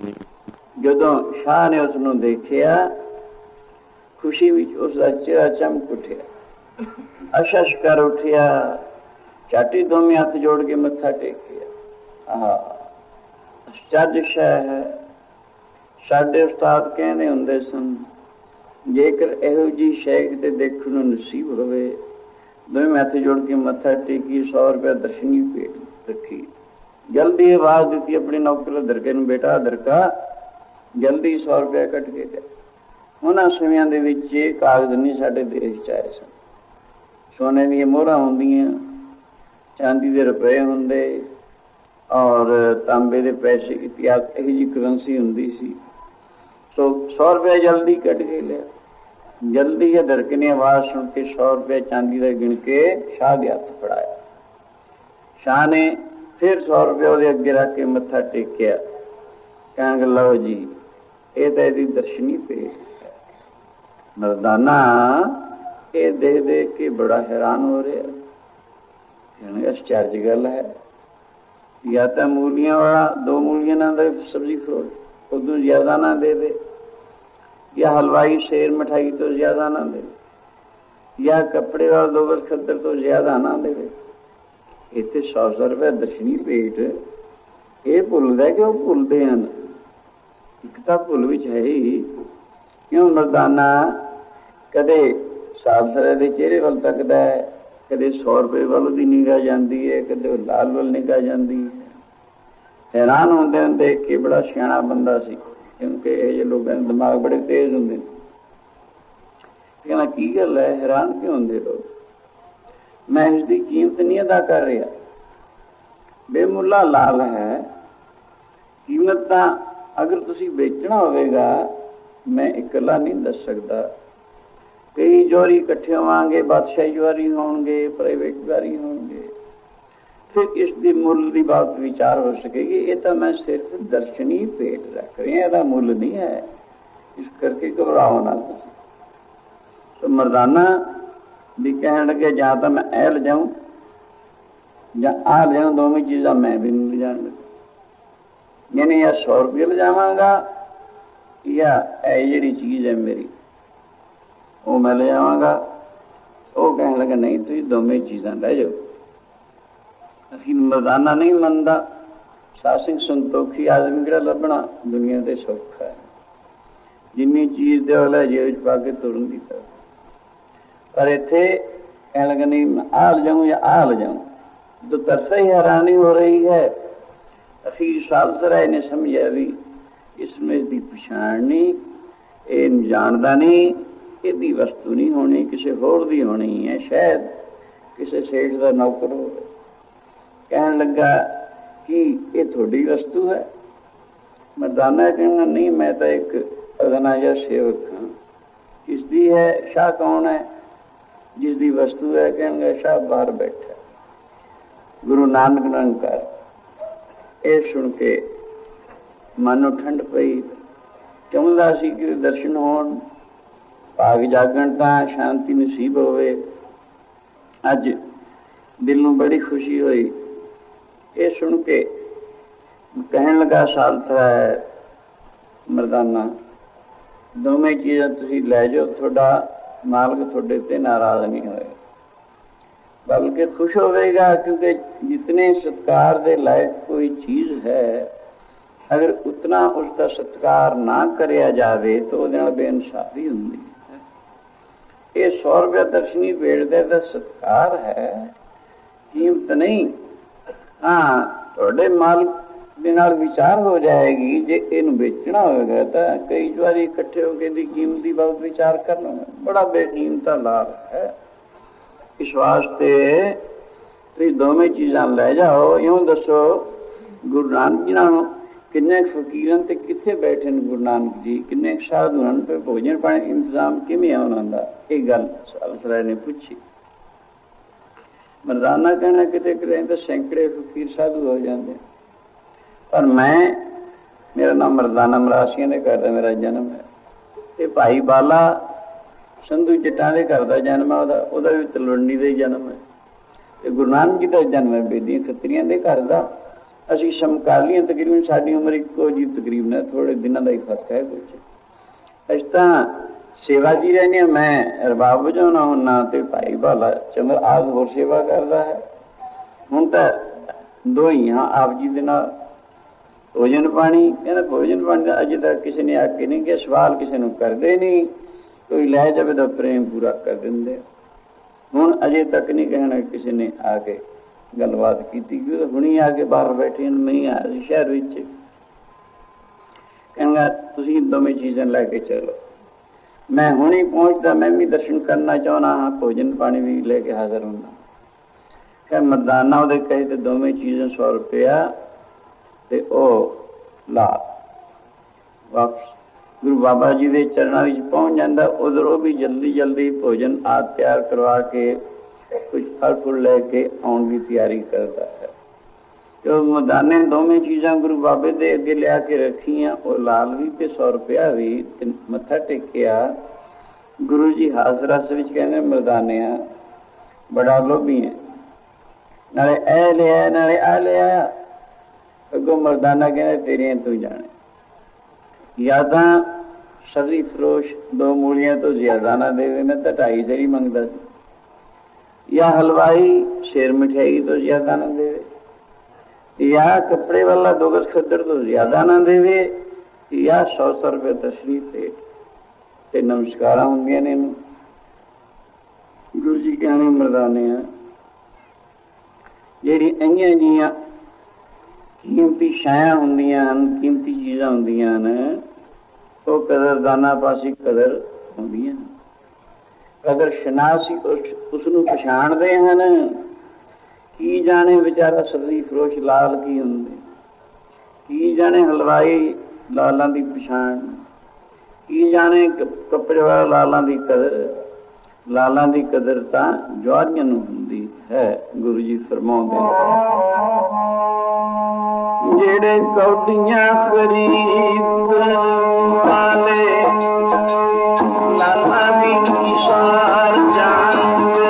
ਜਦੋਂ ਸ਼ਾਹ ਨੇ ਉਸਨੂੰ ਦੇਖਿਆ, ਖੁਸ਼ੀ ਵਿੱਚ ਉਸਦਾ ਚਿਹਰਾ ਚਮਕ ਉੱਠਿਆ, ਅਸ਼ਸ਼ ਕਰ ਉੱਠਿਆ, ਝਾਟੀ ਦੋਵੇਂ ਹੱਥ ਜੋੜ ਕੇ ਮੱਥਾ ਟੇਕਿਆ। ਆਹ ਅਚਰਜ ਸ਼ੈ ਹੈ। ਸਾਡੇ ਉਸਤਾਦ ਕਹਿੰਦੇ ਹੁੰਦੇ ਸਨ, ਜੇਕਰ ਇਹੋ ਜਿਹੀ ਸ਼ੈ ਕਿਤੇ ਦੇਖਣ ਨੂੰ ਨਸੀਬ ਹੋਵੇ, ਦੋਵੇਂ ਹੱਥ ਜੋੜ ਕੇ ਮੱਥਾ ਟੇਕੀ, ਸੌ ਰੁਪਇਆ ਦਰਸ਼ਨੀ ਭੇਟ ਰੱਖੀ। ਜਲਦੀ ਆਵਾਜ਼ ਦਿੱਤੀ ਆਪਣੇ ਨੌਕਰ ਦਰਕੇ ਨੂੰ, ਬੇਟਾ ਦਰਕਾ ਜਲਦੀ ਸੌ ਰੁਪਇਆ ਕੱਟ ਕੇ ਲਿਆ। ਉਹਨਾਂ ਸਮਿਆਂ ਦੇ ਵਿੱਚ ਇਹ ਕਾਗਜ਼ ਨਹੀਂ ਸਾਡੇ ਦੇਸ਼ 'ਚ ਆਏ ਸਨ। ਸੋਨੇ ਦੀਆਂ ਮੋਹਰਾਂ ਹੁੰਦੀਆਂ, ਚਾਂਦੀ ਦੇ ਰੁਪਏ ਹੁੰਦੇ, ਔਰ ਤਾਂਬੇ ਦੇ ਪੈਸੇ ਇਤਿਹਾਸ ਇਹੋ ਜਿਹੀ ਕਰੰਸੀ ਹੁੰਦੀ ਸੀ। ਸੋ ਸੌ ਰੁਪਇਆ ਜਲਦੀ ਕੱਢ ਕੇ ਲਿਆ। ਜਲਦੀ ਇਹ ਦਰਕੇ ਨੇ ਆਵਾਜ਼ ਸੁਣ ਕੇ ਸੌ ਰੁਪਇਆ ਚਾਂਦੀ ਦਾ ਗਿਣ ਕੇ ਸ਼ਾਹ ਦੇ ਹੱਥ ਫੜਾਇਆ। ਸ਼ਾਹ ਨੇ ਫਿਰ ਸੌ ਰੁਪਇਆ ਉਹਦੇ ਅੱਗੇ ਰੱਖ ਕੇ ਮੱਥਾ ਟੇਕਿਆ, ਕਹਿਣ ਲਓ ਜੀ ਇਹ ਤਾਂ ਇਹਦੀ ਦਰਸ਼ਨੀ ਭੇਟ ਹੈ। ਮਰਦਾਨਾ ਇਹ ਦੇਖ ਦੇਖ ਕੇ ਬੜਾ ਹੈਰਾਨ ਹੋ ਰਿਹਾ, ਕਹਿਣਗੇ ਅਚਰਜ ਗੱਲ ਹੈ। ਜਾਂ ਤਾਂ ਮੂਲੀਆਂ ਵਾਲਾ ਦੋ ਮੂਲੀਆਂ ਨਾਲ ਦਾ ਸਬਜ਼ੀ ਫਰੋਟ ਉਦੋਂ ਜ਼ਿਆਦਾ ਨਾ ਦੇ ਦੇ, ਜਾਂ ਹਲਵਾਈ ਸ਼ੇਰ ਮਿਠਾਈ ਤੋਂ ਜ਼ਿਆਦਾ ਨਾ ਦੇ, ਜਾਂ ਕੱਪੜੇ ਵਾਲਾ ਦੋ ਬਸ ਖੱਦਰ ਤੋਂ ਜ਼ਿਆਦਾ ਨਾ ਦੇਵੇ। ਇੱਥੇ ਸੌ ਸੌ ਰੁਪਏ ਦਰਸ਼ਨੀ ਭੇਟ। ਇਹ ਭੁੱਲਦਾ ਕਿ ਉਹ ਭੁੱਲਦੇ ਹਨ। ਇੱਕ ਤਾਂ ਭੁੱਲ ਵਿੱਚ ਹੈ ਹੀ। ਕਿਉਂ ਮਰਦਾਨਾ ਕਦੇ ਸਾਲਸਰੇ ਦੇ ਚਿਹਰੇ ਵੱਲ ਤੱਕਦਾ ਹੈ, ਕਦੇ ਸੌ ਰੁਪਏ ਵੱਲ ਉਹਦੀ ਨਿਗਾਹ ਜਾਂਦੀ ਹੈ, ਕਦੇ ਉਹ ਲਾਲ ਵੱਲ ਨਿਗਾਹ ਜਾਂਦੀ ਹੈ। ਹੈਰਾਨ ਹੁੰਦੇ ਹਨ ਦੇਖ ਕੇ, ਬੜਾ ਸਿਆਣਾ ਬੰਦਾ ਸੀ, ਕਿਉਂਕਿ ਇਹ ਜਿਹੇ ਲੋਕਾਂ ਦੇ ਦਿਮਾਗ ਬੜੇ ਤੇਜ਼ ਹੁੰਦੇ ਨੇ। ਕਹਿੰਦਾ ਕੀ ਗੱਲ ਹੈ, ਹੈਰਾਨ ਕਿਉਂ ਹੁੰਦੇ ਲੋਕ? ਮੈਂ ਇਸ ਦੀ ਕੀਮਤ ਨਹੀਂ ਅਦਾ ਕਰ ਰਿਹਾ। ਬੇਮੁੱਲਾ ਲਾਲ ਹੈ। ਕੀਮਤ ਤਾਂ ਅਗਰ ਤੁਸੀਂ ਵੇਚਣਾ ਹੋਵੇਗਾ ਮੈਂ ਇਕੱਲਾ ਨਹੀਂ ਦੱਸ ਸਕਦਾ। ਕਈ ਜੋਰੀ ਇਕੱਠੇ ਹੋਵਾਂਗੇ, ਬਾਦਸ਼ਾਹੀ ਜਵਾਰੀ ਹੋਣਗੇ, ਪ੍ਰਾਈਵੇਟ ਜਵਾਰੀ ਹੋਣਗੇ, ਫਿਰ ਇਸ ਦੀ ਮੁੱਲ ਦੀ ਬਾਤ ਵਿਚਾਰ ਹੋ ਸਕੇਗੀ। ਇਹ ਤਾਂ ਮੈਂ ਸਿਰਫ ਦਰਸ਼ਨੀ ਭੇਟ ਰੱਖ ਰਿਹਾ, ਇਹਦਾ ਮੁੱਲ ਨਹੀਂ ਹੈ, ਇਸ ਕਰਕੇ ਘਬਰਾਓ ਨਾ ਤੁਸੀਂ। ਸੋ ਮਰਦਾਨਾ ਵੀ ਕਹਿਣ ਲੱਗੇ ਜਾਂ ਤਾਂ ਮੈਂ ਇਹ ਲਿਜਾਊਂ ਜਾਂ ਆਹ ਲਿਜਾਊਂ, ਦੋਵੇਂ ਚੀਜ਼ਾਂ ਮੈਂ ਵੀ ਨਹੀਂ ਲਿਜਾਣ ਲੱਗਾ। ਯਾਨੀ ਜਾਂ ਸੌ ਰੁਪਏ ਲਿਜਾਵਾਂਗਾ ਜਾਂ ਇਹ ਜਿਹੜੀ ਚੀਜ਼ ਹੈ ਮੇਰੀ ਉਹ ਮੈਂ ਲੈ ਜਾਵਾਂਗਾ। ਉਹ ਕਹਿਣ ਲੱਗਾ ਨਹੀਂ ਤੁਸੀਂ ਦੋਵੇਂ ਚੀਜ਼ਾਂ ਲੈ ਜਾਓ। ਅਸੀਂ ਮਰਦਾਨਾ ਨਹੀਂ ਮੰਨਦਾ, सासिंग संतोखी आदमी किहड़ा लभना दुनिया ते सौखा है। जिन्नी चीज़ दे अगला जेब च पा के तुरन दी तर, पर इत्थे कहने लगे नहीं आ ले जाऊँ या आ ले जाऊँ, तो तरसा ही हैरानी हो रही है। अखीर सालसराय ने समझा भी इसमें इसकी पछाण नहीं, ये जानता नहीं, इसकी वस्तु नहीं होनी, किसी होर दी होनी है, शायद किसी सेठ का नौकर हो। कहने लगा कि ये थोड़ी वस्तु है। मर्दाना कहना नहीं मैं तो एक अगना या सेवक हाँ। किसदी है? शाह कौन है? जिसदी वस्तु है। कहने शाह बाहर बैठा। गुरु नानक निरंकार ये सुन के मनो ठंड पई, चाहता सी कि दर्शन होण, भाग जागण तां शांति नसीब होवे। अज दिल नूं बड़ी खुशी हुई ये सुन के। कहन लगा सालसराय मरदाना दोवें चीज़ां तुसीं लै जाओ, तुहाडा मालक तुहाडे ते नाराज़ नहीं होएगा बल्कि खुश होवेगा, क्योंकि जितने सत्कार दे लायक कोई चीज़ है अगर उतना उसका सत्कार ना करिया जाए तो उहदे नाल बेइंसाफी हुंदी है। ये सौ रुपया दर्शनी बेचदे दा सत्कार है, कीमत नहीं। हाँ थोड़े माल दे नाल विचार हो जाएगी, जे इनू बेचना होगा तो कई बारी इकट्ठे होकर दी कीमत की बहुत विचार करना बड़ा बेकीमता लाभ है। इस वास्ते तुसीं दोवें चीज़ां लै जाओ। यूं दसो गुरु नानक जी नालों किन्ने फकीरां ते कित्थे बैठे ने गुरु नानक जी, किन्ने साधु हैं पे भोजन पानी इंतजाम किवें है उन्हां दा? ये गल सालसराय ने पूछी। मरदाना कहना किते किते तो सैकड़े फकीर साधु हो जाते, पर मैं मेरा नाम मरदाना मरासियां दे घर दा मेरा जन्म है। ये भाई बाला संधू जट्टां दे घर दा जन्म है, ओहदा ओहदा भी तलवंडी दे जन्म है। ते गुरु नानक जी दा जन्म है बेदियां खत्रियां दे घर दा। असीं समकालीआं तकरीबन साडी उम्र इक्को जी तकरीबन है, थोड़े दिनों का ही फर्क है कुछ। अस तां सेवा जी रहने, मैं रबाब वजाउणा हुन्ना ते भाई बाला चमर आग होर सेवा करता है। हुण तां दो ही हाँ आप जी दे नाल भोजन पानी। कहना भोजन पानी का अजे तक किसी ने आके नहीं किया, सवाल किसी को करते नहीं, कोई लै जाए तो प्रेम पूरा कर देंगे। हुण अजे तक नहीं कहना किसी ने आके गलबात की, क्योंकि हुणी आके बाहर बैठे नहीं आ शहर विच। कहना तुसीं दोवें चीज़ां लैके चलो, मैं हुणी पहुँचता, मैं भी दर्शन करना चाहना हाँ, भोजन पानी भी लेके हाजिर होना। क्या मरदाना उहदे कहे तो दोवें चीज़ां सौ रुपया ते ओ ला वापस गुरु बाबा जी के चरणों में पहुँच जाता। उधरों भी जल्दी जल्दी भोजन आप तैयार करवा के कुछ फल फूल लेके आने की तैयारी करता है। जो मदाने दोवें चीज़ां गुरु बाबे दे अगे लिया के रखियां, और लाल भी ते सौ रुपया भी मत्था टेकिया। गुरु जी हास रस विच कहने मरदाने बड़ा लोभी है, नाले ए लिया नाले आ लिया। अगों मरदाना कहने तेरियां तू जाने, यादा सदी फरोश दो मूलियां तो ज्यादा ना देवे, मैं तो ढाई सरी मंगता सी। या हलवाई शेर मिठाई तो ज्यादा ना देवे, या कपड़े वाला दो गज खद्दर तो ज्यादा ना देवे, या सौ सौ रुपये तशरीफ पेट ते नमस्कार होंदियां ने। गुरु जी कहने मरदाने जेड़ी इं जियां कीमती शायां होंदियां हन, कीमती चीज़ां होंदियां हन, वो कदरदाना पासी कदर होंदियां। अगर शनासी उसनूं पछाणदे हन, की जाने बेचारा सब्जी फरोश लाल की हुंदे, की जाने हलवाई लालां दी पछाण, की जाने कपड़े वाला लालां दी कदर। लालां दी कदर तां जवारियां नूं हुंदी है। गुरु जी फरमाउंदे जेड़े कौडियां खरीद वाले लाला दी निसार जानदे,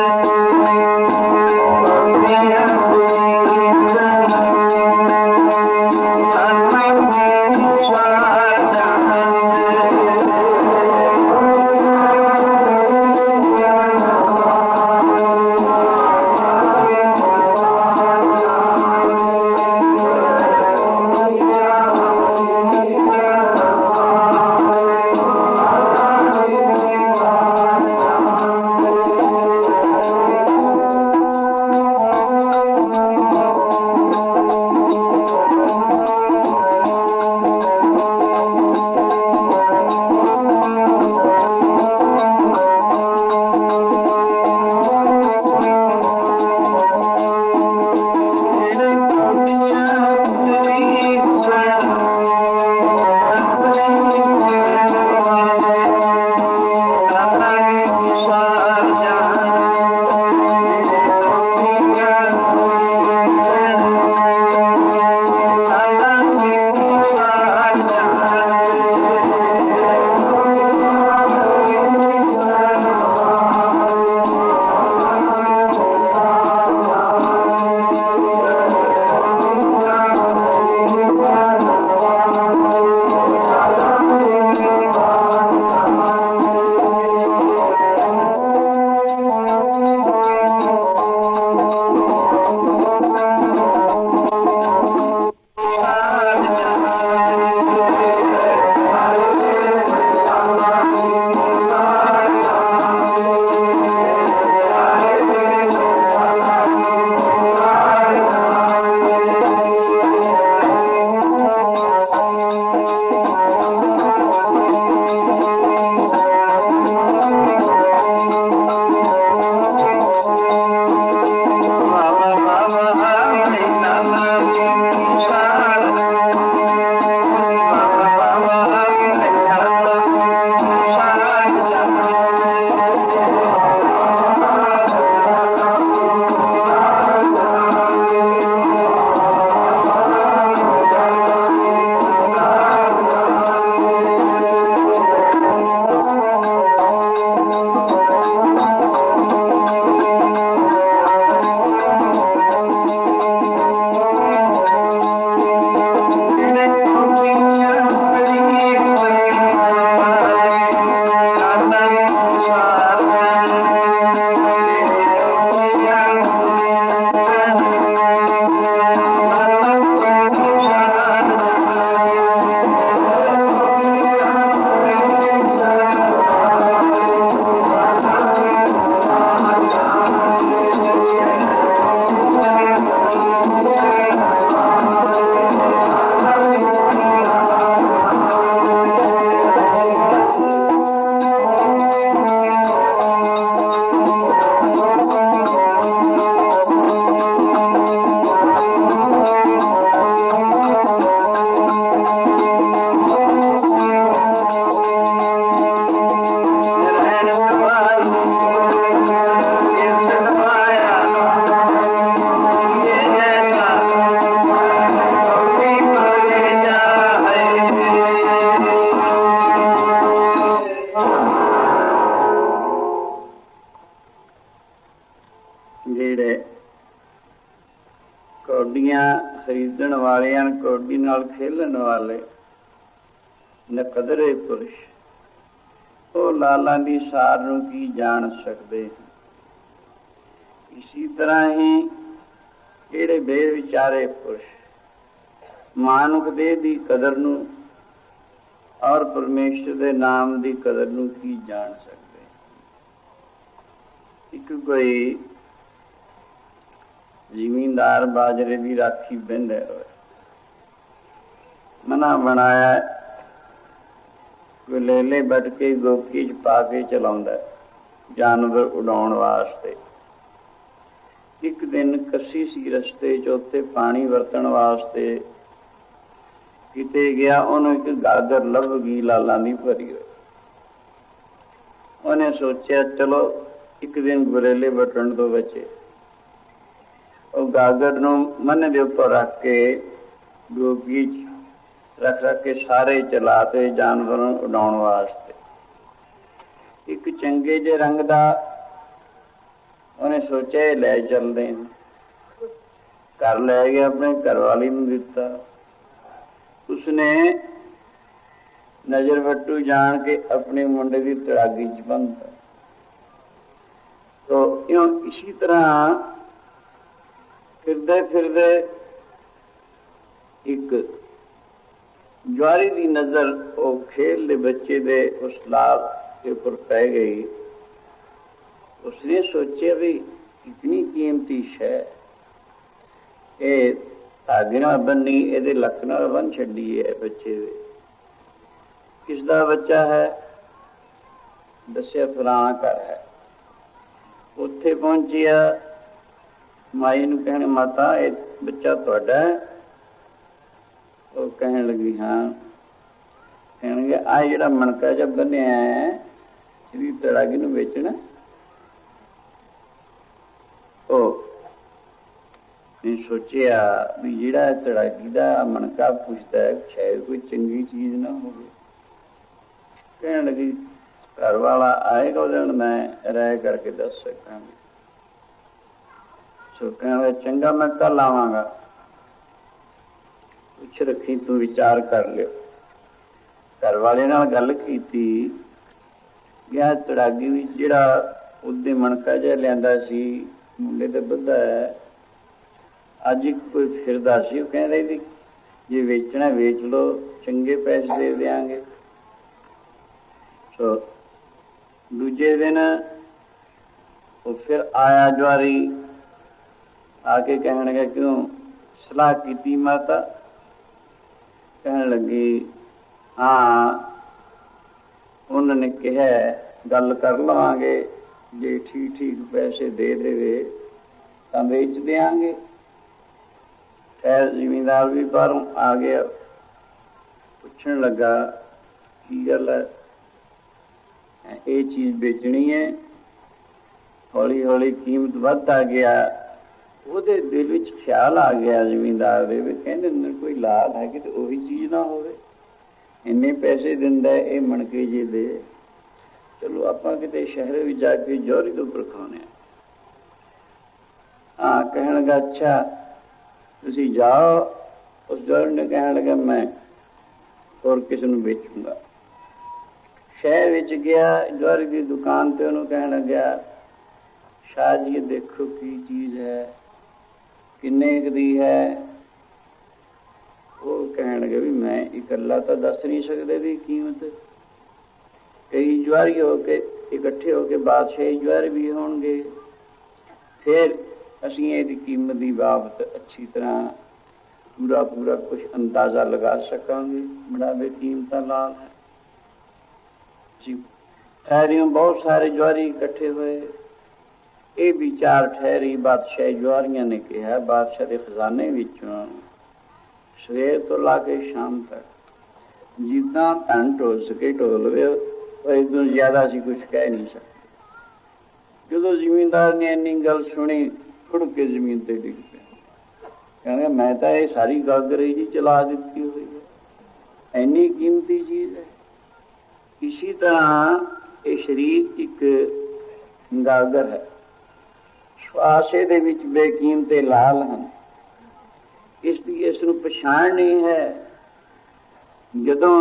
ਕੌਡੀਆਂ ਖਰੀਦਣ ਵਾਲਿਆਂ, ਕੌਡੀ ਨਾਲ ਖੇਲਣ ਵਾਲੇ ਨਕਦਰੇ ਪੁਰਸ਼ ਉਹ ਲਾਲਾਂ ਦੀ ਸਾਰ ਨੂੰ ਕੀ ਜਾਣ ਸਕਦੇ ਹਨ। ਇਸੀ ਤਰ੍ਹਾਂ ਹੀ ਜਿਹੜੇ ਬੇਵਿਚਾਰੇ ਪੁਰਸ਼ ਮਾਨੁਖ ਦੇਹ ਦੀ ਕਦਰ ਨੂੰ ਔਰ ਪਰਮੇਸ਼ਰ ਦੇ ਨਾਮ ਦੀ ਕਦਰ ਨੂੰ ਕੀ ਜਾਣ ਸਕਦੇ। ਇੱਕ ਕੋਈ ਜ਼ਿਮੀਂਦਾਰ ਬਾਜਰੇ ਦੀ ਰਾਖੀ ਬਹਿੰਦੇ ਹੋਏ ਮਨਾ ਬਣਾਇਆ, ਕੋਈ ਲੇਲੇ ਵੱਢ ਕੇ ਗੋਕੀ ਚ ਪਾ ਕੇ ਚਲਾਉਂਦਾ ਜਾਨਵਰ ਉਡਾਉਣ ਵਾਸਤੇ। ਇੱਕ ਦਿਨ ਕੱਸੀ ਸੀ ਰਸਤੇ ਚ, ਉੱਥੇ ਪਾਣੀ ਵਰਤਣ ਵਾਸਤੇ ਕਿਤੇ ਗਿਆ, ਉਹਨੂੰ ਇੱਕ ਗਾਗਰ ਲੱਭ ਗਈ ਲਾਲਾਂ ਦੀ ਭਰੀ ਹੋਈ। ਉਹਨੇ ਸੋਚਿਆ ਚਲੋ ਇੱਕ ਦਿਨ ਗੁਰੇਲੇ ਵੱਟਣ ਤੋਂ ਬਚੇ। ਉਹ ਗਾਗਰ ਨੂੰ ਮਨ ਦੇ ਉੱਪਰ ਰੱਖ ਕੇ ਗੋਗੀ ਚ ਰੱਖ ਰੱਖ ਕੇ ਸਾਰੇ ਚਲਾਤੇ ਜਾਨਵਰਾਂ ਨੂੰ ਉਡਾਉਣ ਵਾਸਤੇ। ਇੱਕ ਚੰਗੇ ਜਿਹੇ ਰੰਗ ਦਾ ਉਹਨੇ ਸੋਚਿਆ ਇਹ ਲੈ ਚੱਲਦੇ ਹਾਂ। ਘਰ ਲੈ ਗਿਆ, ਆਪਣੇ ਘਰਵਾਲੀ ਨੂੰ ਦਿੱਤਾ। ਉਸਨੇ ਨਜ਼ਰ ਵੱਟੂ ਜਾਣ ਕੇ ਆਪਣੇ ਮੁੰਡੇ ਦੀ ਤੜਾਗੀ ਚ ਬੰਨ੍ਹਤਾ। ਤੋ ਇਉਂ ਇਸੀ ਤਰ੍ਹਾਂ ਫਿਰਦੇ ਫਿਰਦੇ ਇੱਕ ਜਵਾਰੀ ਦੀ ਨਜ਼ਰ ਉਹ ਖੇਲ ਦੇ ਬੱਚੇ ਦੇ ਉਸ ਲਾਲ के ऊपर पै गई। उसने सोचा भी इतनी कीमती शै ये धागे नाल बन्नी, इहदे लक नाल बन छड्डी है बच्चे दे। किसदा बच्चा है? दस्या फलाना घर है। उत्थे पहुंचिया, माई नूं कहण माता ये बच्चा तुहाडा है? वो कहण लगी हाँ। कहणगे आ जिहड़ा मणका जिहा बन्निया है ਇਹਦੀ ਤੜਾਗੀ ਨੂੰ ਵੇਚਣਾ। ਉਹ ਨੇ ਸੋਚਿਆ ਵੀ ਜਿਹੜਾ ਤੜਾਗੀ ਦਾ ਮਣਕਾ ਪੁੱਛਦਾ ਹੈ ਸ਼ਾਇਦ ਕੋਈ ਚੰਗੀ ਚੀਜ਼ ਨਾ ਹੋਵੇ। ਕਹਿਣ ਲੱਗੀ ਘਰ ਵਾਲਾ ਆਏਗਾ ਉਹਦੇ ਨਾਲ ਮੈਂ ਰਾਏ ਕਰਕੇ ਦੱਸ ਸਕਾਂਗੀ। ਸੋ ਕਹਿੰਦਾ ਚੰਗਾ ਮੈਂ ਕੱਲ ਆਵਾਂਗਾ, ਪੁੱਛ ਰੱਖੀ ਤੂੰ ਵਿਚਾਰ ਕਰ ਲਿਓ। ਘਰ ਵਾਲੇ ਨਾਲ ਗੱਲ ਕੀਤੀ ਗਿਆ। ਤੜਾਗੀ ਵਿੱਚ ਜਿਹੜਾ ਉਹਦੇ ਮਣਕਾ ਜਿਹਾ ਲਿਆਂਦਾ ਸੀ, ਮੁੰਡੇ ਤੇ ਬੱਧਾ ਹੈ, ਅੱਜ ਇੱਕ ਕੋਈ ਫਿਰਦਾ ਸੀ। ਉਹ ਕਹਿੰਦਾ ਵੀ ਜੇ ਵੇਚਣਾ ਵੇਚ ਲਓ, ਚੰਗੇ ਪੈਸੇ ਦੇ ਦਿਆਂਗੇ। ਸੋ ਦੂਜੇ ਦਿਨ ਉਹ ਫਿਰ ਆਇਆ ਜਵਾਰੀ, ਆ ਕੇ ਕਹਿਣ ਲੱਗਾ ਕਿਉਂ ਸਲਾਹ ਕੀਤੀ ਮਾਤਾ? ਕਹਿਣ ਲੱਗੀ ਹਾਂ ਉਹਨਾਂ ਨੇ ਕਿਹਾ ਗੱਲ ਕਰ ਲਵਾਂਗੇ, ਜੇ ਠੀਕ ਠੀਕ ਪੈਸੇ ਦੇ ਦੇਵੇ ਤਾਂ ਵੇਚ ਦਿਆਂਗੇ। ਖੈਰ ਜ਼ਿਮੀਂਦਾਰ ਵੀ ਬਾਹਰੋਂ ਆ ਗਿਆ, ਪੁੱਛਣ ਲੱਗਾ ਕੀ ਗੱਲ ਹੈ? ਇਹ ਚੀਜ਼ ਵੇਚਣੀ ਹੈ। ਹੌਲੀ ਹੌਲੀ ਕੀਮਤ ਵੱਧਦਾ ਗਿਆ। ਉਹਦੇ ਦਿਲ ਵਿੱਚ ਖਿਆਲ ਆ ਗਿਆ ਜ਼ਿਮੀਂਦਾਰ ਦੇ ਵੀ ਕਹਿੰਦੇ ਅੰਦਰ ਕੋਈ ਲਾਲ ਹੈ ਕਿ ਉਹੀ ਚੀਜ਼ ਨਾ ਹੋਵੇ। ਇੰਨੇ ਪੈਸੇ ਦਿੰਦਾ ਇਹ ਮਣਕੇ ਜੇ ਦੇ, ਚਲੋ ਆਪਾਂ ਕਿਤੇ ਸ਼ਹਿਰ ਵਿੱਚ ਜਾ ਕੇ ਜੌਹਰੀ ਤੋਂ ਪਰਖਾਉਂਦੇ ਹਾਂ। ਹਾਂ ਕਹਿਣ ਲੱਗਾ ਅੱਛਾ ਤੁਸੀਂ ਜਾਓ। ਉਸ ਜੌਹਰੀ ਨੇ ਕਹਿਣ ਲੱਗਾ ਮੈਂ ਹੋਰ ਕਿਸੇ ਨੂੰ ਵੇਚੂੰਗਾ। ਸ਼ਹਿਰ ਵਿੱਚ ਗਿਆ, ਜੌਹਰੀ ਦੀ ਦੁਕਾਨ ਤੇ ਉਹਨੂੰ ਕਹਿਣ ਲੱਗਿਆ ਸ਼ਾਹ ਜੀ ਇਹ ਦੇਖੋ ਕੀ ਚੀਜ਼ ਹੈ, ਕਿੰਨੇ ਕੁ ਦੀ ਹੈ? ਉਹ ਕਹਿਣ ਲੱਗੇ ਵੀ ਮੈਂ ਇਕੱਲਾ ਤਾਂ ਦੱਸ ਨਹੀਂ ਸਕਦੇ ਦੀ ਕੀਮਤ, ਕਈ ਜਵਾਰੀ ਹੋ ਕੇ ਇਕੱਠੇ ਹੋ ਕੇ ਬਾਦਸ਼ਾਹੀ ਜਵਾਰੀ ਵੀ ਹੋਣਗੇ, ਫਿਰ ਅਸੀਂ ਇਹਦੀ ਕੀਮਤ ਦੀ ਬਾਬਤ ਅੱਛੀ ਤਰ੍ਹਾਂ ਪੂਰਾ ਪੂਰਾ ਕੁਛ ਅੰਦਾਜ਼ਾ ਲਗਾ ਸਕਾਂਗੇ। ਬੜਾ ਬੇਕੀਮਤਾਂ ਲਾਲ ਹੈ ਜੀ। ਠਹਿਰਿਓ ਬਹੁਤ ਸਾਰੇ ਜਵਾਰੀ ਇਕੱਠੇ ਹੋਏ। ਇਹ ਵਿਚਾਰ ਠਹਿਰੀ ਬਾਦਸ਼ਾਹੀ ਜਵਾਰੀਆਂ ਨੇ ਕਿਹਾ ਬਾਦਸ਼ਾਹ ਦੇ ਖਜ਼ਾਨੇ ਵਿੱਚੋਂ ਸਵੇਰ ਤੋਂ ਲਾ ਕੇ ਸ਼ਾਮ ਤੱਕ ਜਿੱਦਾਂ ਧਨ ਢੋਲ ਸਕੇ ਢੋਲ ਲਵੇ, ਪਰ ਇਸ ਤੋਂ ਜ਼ਿਆਦਾ ਅਸੀਂ ਕੁਛ ਕਹਿ ਨਹੀਂ ਸਕਦੇ। ਜਦੋਂ ਜ਼ਿਮੀਂਦਾਰ ਨੇ ਇੰਨੀ ਗੱਲ ਸੁਣੀ, ਫੁੜ ਕੇ ਜ਼ਮੀਨ ਤੇ ਡਿੱਗ ਪਿਆ। ਕਹਿੰਦਾ ਮੈਂ ਤਾਂ ਇਹ ਸਾਰੀ ਗਾਗਰ ਜੀ ਚਲਾ ਦਿੱਤੀ ਹੋਈ ਹੈ, ਇੰਨੀ ਕੀਮਤੀ ਚੀਜ਼ ਹੈ। ਇਸੀ ਤਰ੍ਹਾਂ ਇਹ ਸਰੀਰ ਇੱਕ ਗਾਗਰ ਹੈ। ਸ਼ਵਾਸੇ ਦੇ ਵਿੱਚ ਬੇਕੀਮਤੇ ਲਾਲ ਹਨ। ਪਛਾਣਨੀ ਹੈ। ਜਦੋਂ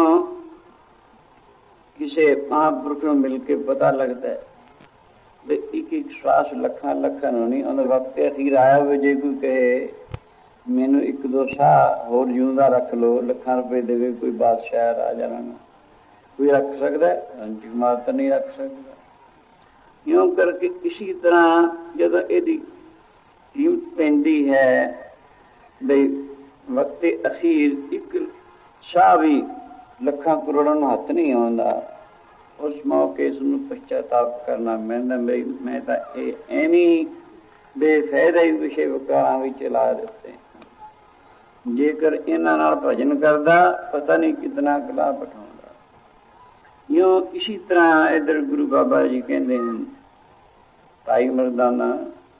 ਕਿਸੇ ਮਹਾਂਪੁਰਖ ਨੂੰ ਮਿਲ ਕੇ ਪਤਾ ਲੱਗਦਾ ਵੀ ਇੱਕ ਇੱਕ ਸਵਾਸ ਲੱਖਾਂ ਲੱਖਾਂ ਨੂੰ ਨਹੀਂ, ਉਹਦੇ ਵਕਤ ਅਖੀਰ ਆਇਆ ਹੋਵੇ ਜੇ ਕੋਈ ਕਹੇ ਮੈਨੂੰ ਇੱਕ ਦੋ ਸਾਹ ਹੋਰ ਜਿਉਂਦਾ ਰੱਖ ਲਓ, ਲੱਖਾਂ ਰੁਪਏ ਦੇਵੇ ਕੋਈ ਬਾਦਸ਼ਾਹ ਰਾਜਾ ਰਾਣਾ, ਕੋਈ ਰੱਖ ਸਕਦਾ? ਰਣਜੀਤ ਮਾਤਾ ਨਹੀਂ ਰੱਖ ਸਕਦਾ। ਇਉਂ ਕਰਕੇ ਇਸੀ ਤਰ੍ਹਾਂ ਜਦੋਂ ਇਹਦੀ ਕੀਮਤ ਪੈਂਦੀ ਹੈ ਬਈ ਵਕਤੇ ਅਖੀਰ ਇੱਕ ਸਾਹ ਵੀ ਲੱਖਾਂ ਕਰੋੜਾਂ ਨੂੰ ਹੱਥ ਨਹੀਂ ਆਉਂਦਾ, ਉਸ ਮੌਕੇ ਇਸ ਨੂੰ ਪਛਤਾਪ ਕਰਨਾ ਪੈਂਦਾ ਬਈ ਮੈਂ ਤਾਂ ਇਹ ਐਵੇਂ ਬੇਫਾਇਦਾ ਹੀ ਵਿਸ਼ੇ ਵਿਕਾਰਾਂ ਵਿੱਚ ਲਾ ਦਿੱਤੇ। ਜੇਕਰ ਇਹਨਾਂ ਨਾਲ ਭਜਨ ਕਰਦਾ ਪਤਾ ਨਹੀਂ ਕਿਤਨਾ ਕਲਾ ਪਠਾਉਂਦਾ। ਇਉਂ ਇਸੀ ਤਰ੍ਹਾਂ ਇੱਧਰ ਗੁਰੂ ਬਾਬਾ ਜੀ ਕਹਿੰਦੇ ਹਨ ਭਾਈ ਮਰਦਾਨਾ,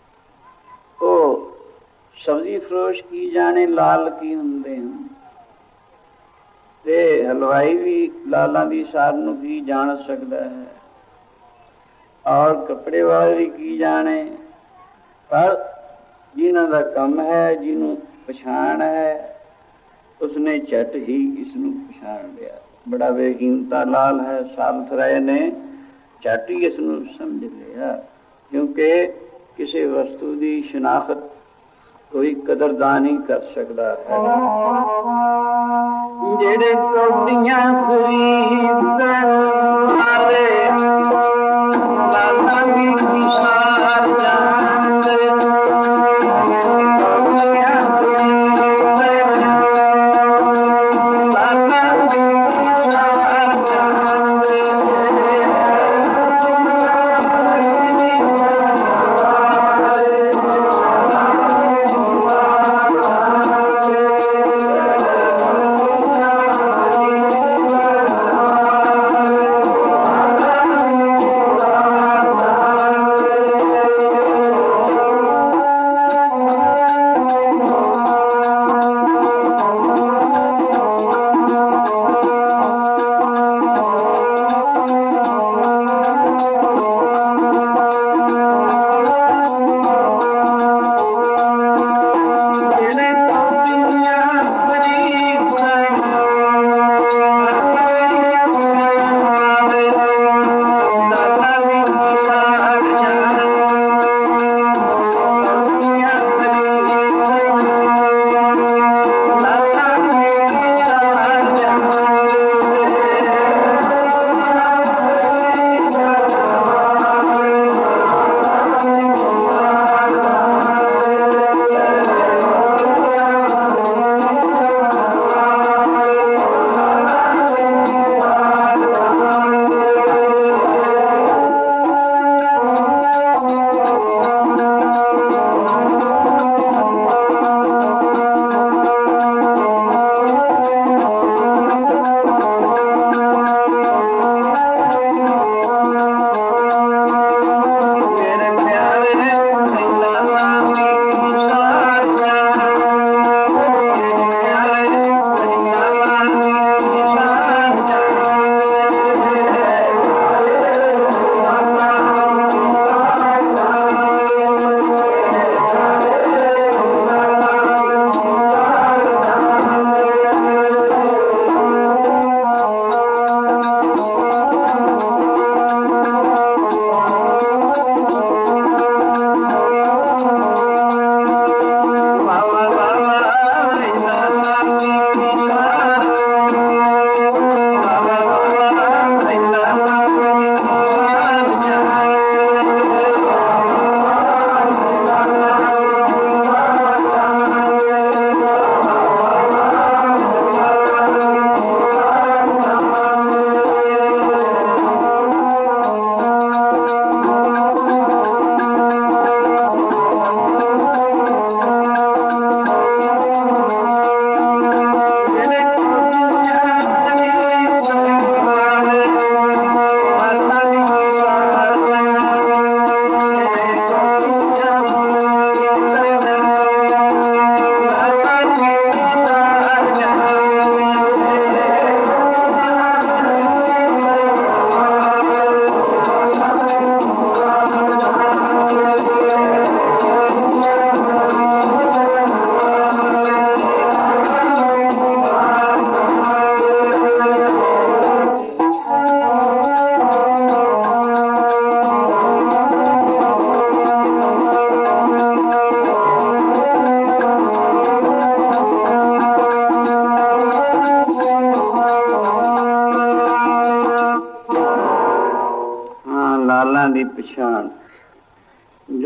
ਉਹ ਸਬਜ਼ੀ ਫਰੋਸ਼ ਕੀ ਜਾਣੇ ਲਾਲ ਕੀ ਹੁੰਦੇ ਹਨ, ਤੇ ਹਲਵਾਈ ਵੀ ਲਾਲਾਂ ਦੀ ਸਾਰ ਨੂੰ ਕੀ ਜਾਣ ਸਕਦਾ ਹੈ, ਔਰ ਕੱਪੜੇ ਵਾਲੇ ਵੀ ਕੀ ਜਾਣੇ। ਪਰ ਜਿਨ੍ਹਾਂ ਦਾ ਕੰਮ ਹੈ, ਜਿਹਨੂੰ ਪਛਾਣ ਹੈ, ਉਸਨੇ ਝਟ ਹੀ ਇਸ ਨੂੰ ਪਛਾਣ ਲਿਆ। ਬੜਾ ਬੇਕੀਮਤਾ ਲਾਲ ਹੈ, ਸਾਲਤ ਰਾਏ ਨੇ ਝਟ ਹੀ ਇਸ ਨੂੰ ਸਮਝ ਲਿਆ, ਕਿਉਂਕਿ ਕਿਸੇ ਵਸਤੂ ਦੀ ਸ਼ਨਾਖਤ ਕੋਈ ਕਦਰਦਾਨ ਹੀ ਕਰ ਸਕਦਾ ਹੈ। ਜਿਹੜੇ ਕੌਡੀਆਂ ਖਰੀਦਣ ਵਾਲੇ ਲਾਲਾਂ ਦੀ ਸਾਰ ਜਾਣਦੇ,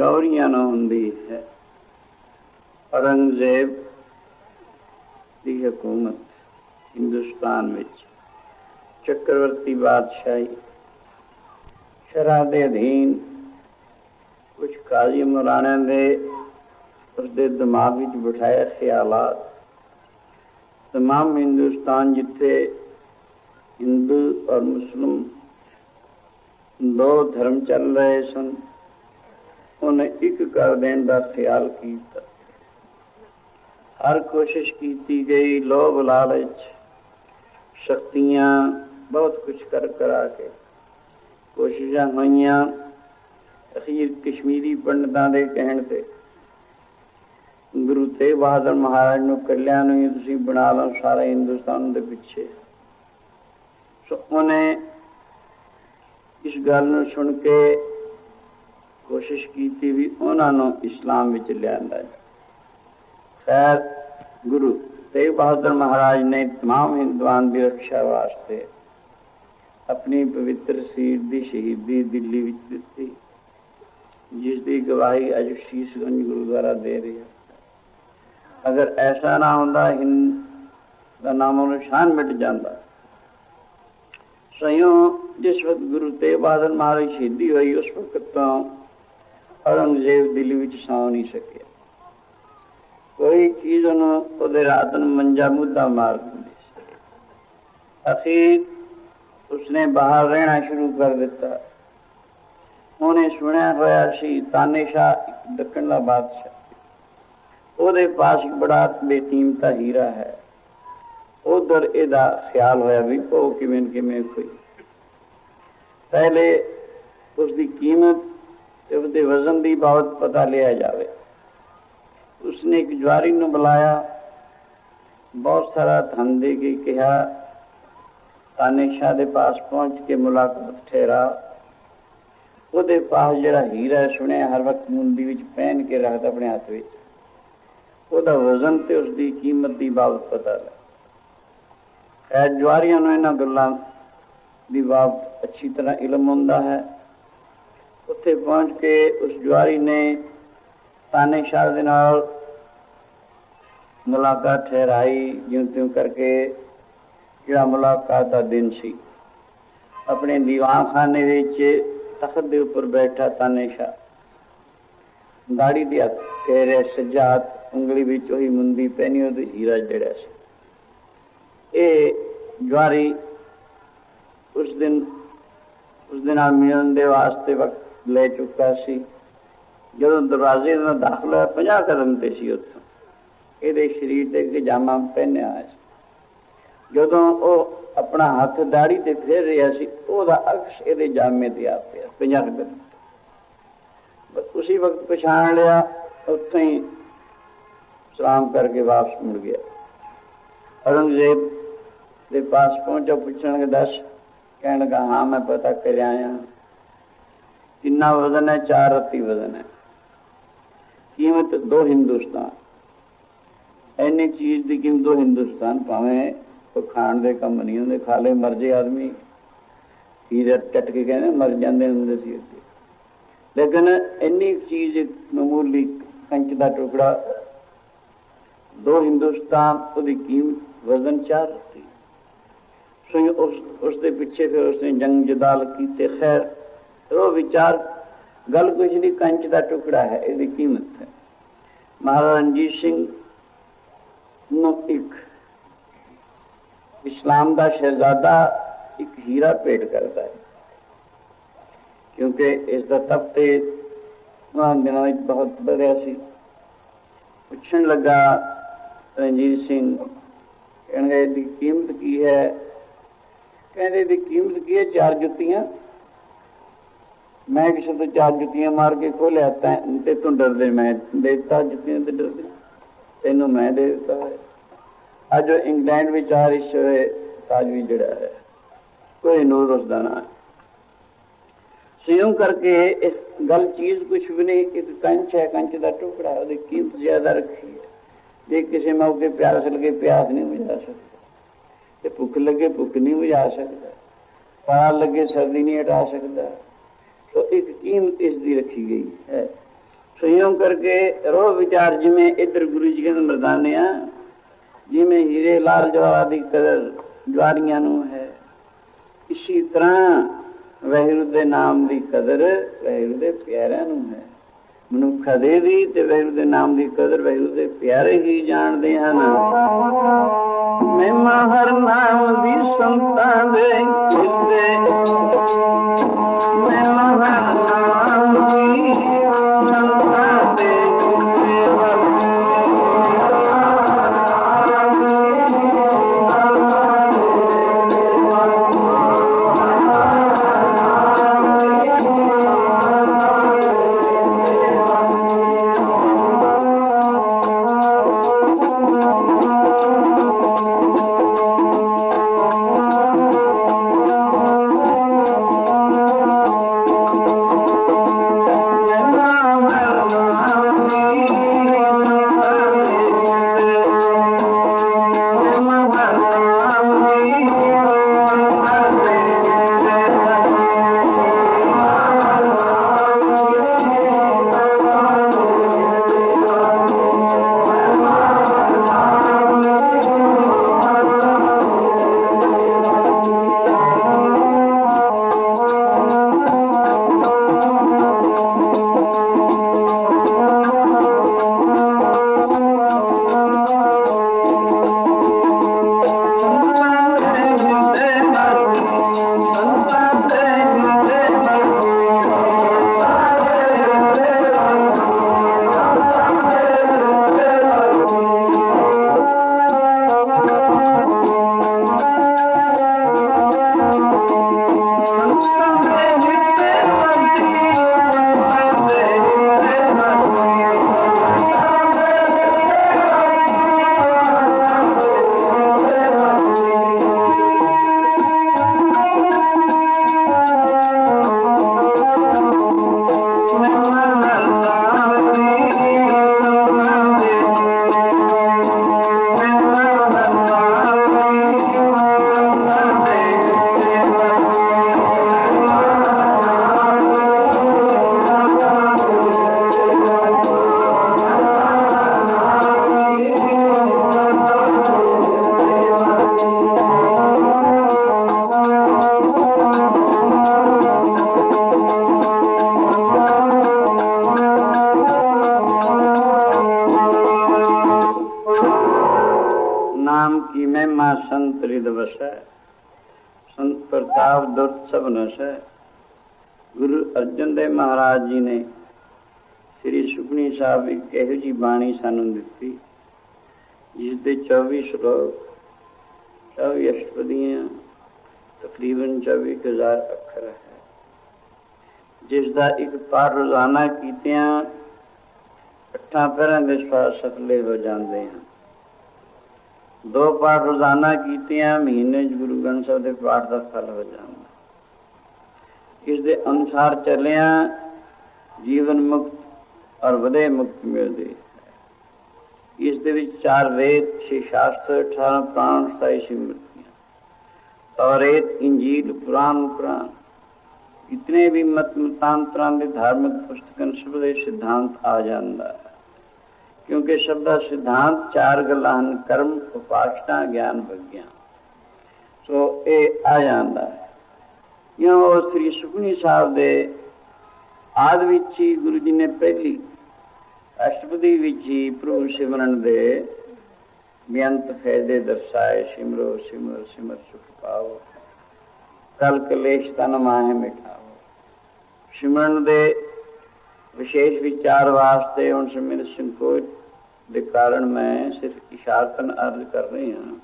जौहरियां ਨੂੰ ਹੁੰਦੀ ਹੈ। औरंगजेब ਦੀ ਹਕੂਮਤ ਹਿੰਦੁਸਤਾਨ ਵਿੱਚ ਚੱਕਰਵਰਤੀ ਬਾਦਸ਼ਾਹੀ ਸ਼ਰ੍ਹਾ ਦੇ ਅਧੀਨ ਕੁਝ ਕਾਜ਼ੀ ਮੌਲਾਨਿਆਂ ਦੇ ਉਸਦੇ ਦਿਮਾਗ ਵਿੱਚ ਬਿਠਾਏ ਖਿਆਲਾਤ तमाम हिंदुस्तान जिथे हिंदू और मुस्लिम दो धर्म चल रहे सन उन्हें एक कर देने का ख्याल किया। हर कोशिश की गई, लोभ लालच शक्तियां बहुत कुछ कर करा के कोशिशां होइयां। अखीर कश्मीरी पंडितां दे कहण ते गुरु तेग बहादुर महाराज ਨੂੰ ਕੱਲਿਆਂ ਨੂੰ ਹੀ ਤੁਸੀਂ ਬਣਾ ਲਓ ਸਾਰਾ ਹਿੰਦੁਸਤਾਨ ਦੇ ਪਿੱਛੇ। ਸੋ ਉਹਨੇ ਇਸ ਗੱਲ ਨੂੰ ਸੁਣ ਕੇ ਕੋਸ਼ਿਸ਼ ਕੀਤੀ ਵੀ ਉਹਨਾਂ ਨੂੰ ਇਸਲਾਮ ਵਿੱਚ ਲਿਆਂਦਾ ਜਾਏ। ਖੈਰ ਗੁਰੂ तेग बहादुर महाराज ने तमाम हिंदुओं की रक्षा वास्ते अपनी पवित्र सीर की शहीदी दिल्ली विच दिती, जिसकी गवाही अज शीशगंज गुरुद्वारा दे रही है। अगर ऐसा ना होता हिंद का नामो निशान मिट जाता। सयों जिस वक्त गुरु तेग बहादुर महाराज शहीदी हुई उस वक्त तो औरंगजेब दिल्ली में सौ नहीं सके। कोई चीज उन्होंने रात में मंजा मुद्दा मार दी। अखीर उसने बाहर रहना शुरू कर दिता। उन्हें सुनिया होया सी तानेशाह दक्कन का बादशाह, ਉਹਦੇ पास बड़ा बेकीमता हीरा है। उधर ਇਹਦਾ ख्याल होया भी ਉਹ ਕਿਵੇਂ ਕਿਵੇਂ ਕੋਈ पहले उसकी कीमत ਤੇ ਉਹਦੇ वजन की बाबत पता लिया जाए। उसने एक ज्वारी ਨੂੰ बुलाया, बहुत सारा धन दे के कहा तानेशाह के पास पहुँच के मुलाकात ठहरा। ਉਹਦੇ पास ਜਿਹੜਾ हीरा सुने हर वक्त मुंदी विच पहन के रखता अपने हाथ में। ਉਹਦਾ वजन ਤੇ ਉਸਦੀ कीमत ਦੀ बाबत पता ਲੱਗਾ। खैर ਜਵਾਰੀਆਂ ਨੂੰ ਇਹਨਾਂ ਗੱਲਾਂ ਦੀ ਬਾਬਤ ਅੱਛੀ ਤਰ੍ਹਾਂ ਇਲਮ ਹੁੰਦਾ ਹੈ। ਉੱਥੇ ਪਹੁੰਚ ਕੇ ਉਸ ਜਵਾਰੀ ਨੇ ਤਾਨੇਸ਼ਾਹ ਦੇ ਨਾਲ ਮੁਲਾਕਾਤ ਠਹਿਰਾਈ। ਜਿਉਂ ਤਿਉਂ ਕਰਕੇ ਜਿਹੜਾ ਮੁਲਾਕਾਤ ਦਾ ਦਿਨ ਸੀ, ਆਪਣੇ ਦੀਵਾਨਖਾਨੇ ਵਿੱਚ ਤਖਤ ਦੇ ਉੱਪਰ ਬੈਠਾ ਤਾਨੇਸ਼ਾਹ दाड़ी दे हथ फेरे, सज्जा हथ उंगली विच वही मुंदी पहनी और हीरा जड़ा सी। ये ज्वारी उस दिन उस दिन मिलन दे वास्ते वक्त ले चुका सी। जो दरवाजे में दाखिला पचास कदम ते सी उत्थों ये शरीर ते एक जामा पहनिया होया सी। जदों वो अपना हथ दाड़ी ते फेर रहा सी, ओहदा अक्स ये जामे ते आ पिया पचास कदम। उसी वक्त पछाण लिया, उत्थों ही सलाम करके वापस मुड़ गया। औरंगजेब के पास पहुंचा, पूछण के दस, कहने लगा हाँ मैं पता कर आया। कितना वजन है? चार रत्ती वजन है। कीमत दो हिंदुस्तान। इन्नी चीज की कीमत दो हिंदुस्तान, भावें कोई खाण दे कम नहीं होंदे, खा ले मर जे आदमी। हीरा चट के कहने मर जाते होंदे सी। लेकिन इन्नी चीज मामूली कंच का टुकड़ा, दो हिंदुस्तान, उसकी कीमत वजन चार थी। सो उस उसके पीछे फिर उसने जंग जदाल की। खैर वो विचार गल कुछ नहीं, कंच का टुकड़ा है, इसकी कीमत है। महाराजा रणजीत सिंह नूं एक इस्लाम का शहजादा एक हीरा भेंट करता है, क्योंकि इसका तपते दिनों में बहुत बढ़िया सी। पूछण लगा रणजीत सिंह, कहने इसकी कीमत की है? कहते इसकी कीमत की है चार जुत्तियां। मैं किसी तो चार जुत्तियां मार के खो लिया ते तू डरदे मैं देता जुत्तियां ते डरदे तेनों मैं दे देता है। अज इंग्लैंड में चार इस ताज भी जड़ा है, कोई नूर उसका ना है। संयोग करके इस गल चीज कुछ भी नहीं, एक कंच है, कंच का टुकड़ा, उसकी कीमत ज्यादा रखी है। जे किसी मौके प्यास लगे प्यास नहीं बुझा सकता, भुख लगे भुख नहीं बुझा सकता, पार लगे सर्दी नहीं हटा सकता। तो एक कीमत इसकी रखी गई है। संयोग करके रोह विचार जिमें इधर गुरु जी के मरदाने जिमें हीरे लाल जवाहर की कदर ज्वारियां नूं है, इसी तरह वाहिगुरू दे नाम की कदर वाहिगुरू दे प्यारिਆਂ नूं है। मनुखा दे दी ते वाहिगुरू दे नाम की कदर वाहिगुरू दे प्यारे ही जानते हैं। महिमा हर नाम दी संतां दे किते, महिमा हर नाम दी संतां दे संत रिद वसै, संत प्रताप दुर्त सब नसै। गुरु अर्जन देव महाराज जी ने श्री सुखमनी साहब एक इहो जी बाणी सानू दिती, जिसके चौबी श्लोक चौबी अष्टपदियां तकरीबन चौबी हजार अखर है, जिसका एक पाठ रोजाना कीतियां अठां पैरां दे स्वास सफले हो जाते हैं। दो पाठ रोजाना कीतियां महीने गुरु ग्रंथ साहिब के पाठ का फल हो जाता। इस दे अनुसार चलिया जीवन मुक्त और वधे मुक्त मिलती है। इस दे विच चार वेद, छे शास्त्र, अठारह प्राण, सताई सिमरतियां, तौरेत, इंजील, पुराण, कुरान, इतने भी मत मतांतरां दे धार्मिक पुस्तकां सब दे सिद्धांत आ जांदा है। क्योंकि शब्द का सिद्धांत चार गल्लां हन, कर्म, उपासना, ज्ञान, विज्ञान। सो ये आ जाता है। क्यों श्री सुखमनी साहब दे आदि विच ही गुरु जी ने पहली अष्टपदी विच ही प्रभु सिमरन दे बेअंत फायदे दर्शाए। सिमरो सिमर सिमर सुख पाओ, कल कलेश तन माहे मिटाओ। सिमरन दे विशेष विचार वास्ते उन मेरे संकोच के कारण मैं सिर्फ इशारतन अर्ज कर रही हाँ।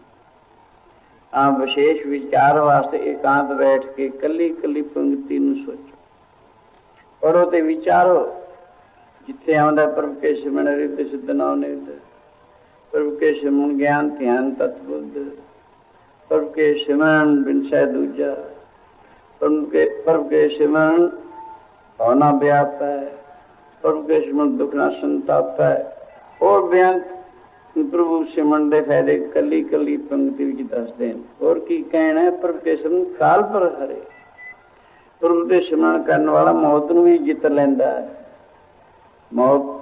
आप विशेष विचार वास्ते एकांत बैठ के कली कली पंक्ति नूं सोचो, पढ़ो ते विचारो। जिथे आउंदा प्रभु के सिमरन रिद्ध सिद्ध नौ निध, प्रभु के सिमरन ज्ञान ध्यान तत्बुद्ध, प्रभु के सिमरन बिन सै दूजा, प्रभु के प्रभु के सिमरन भावना व्याप है, प्रभु के सिमरन दुख ना संताप है। और बेअंत प्रभु सिमरन दे फायदे कली कली पंक्ति विच दसदे हैं। और की कहना है, प्रभु के सिमरन काल पर हरे। प्रभु के सिमरन करने वाला मौत नूं भी जित लैंदा है। मौत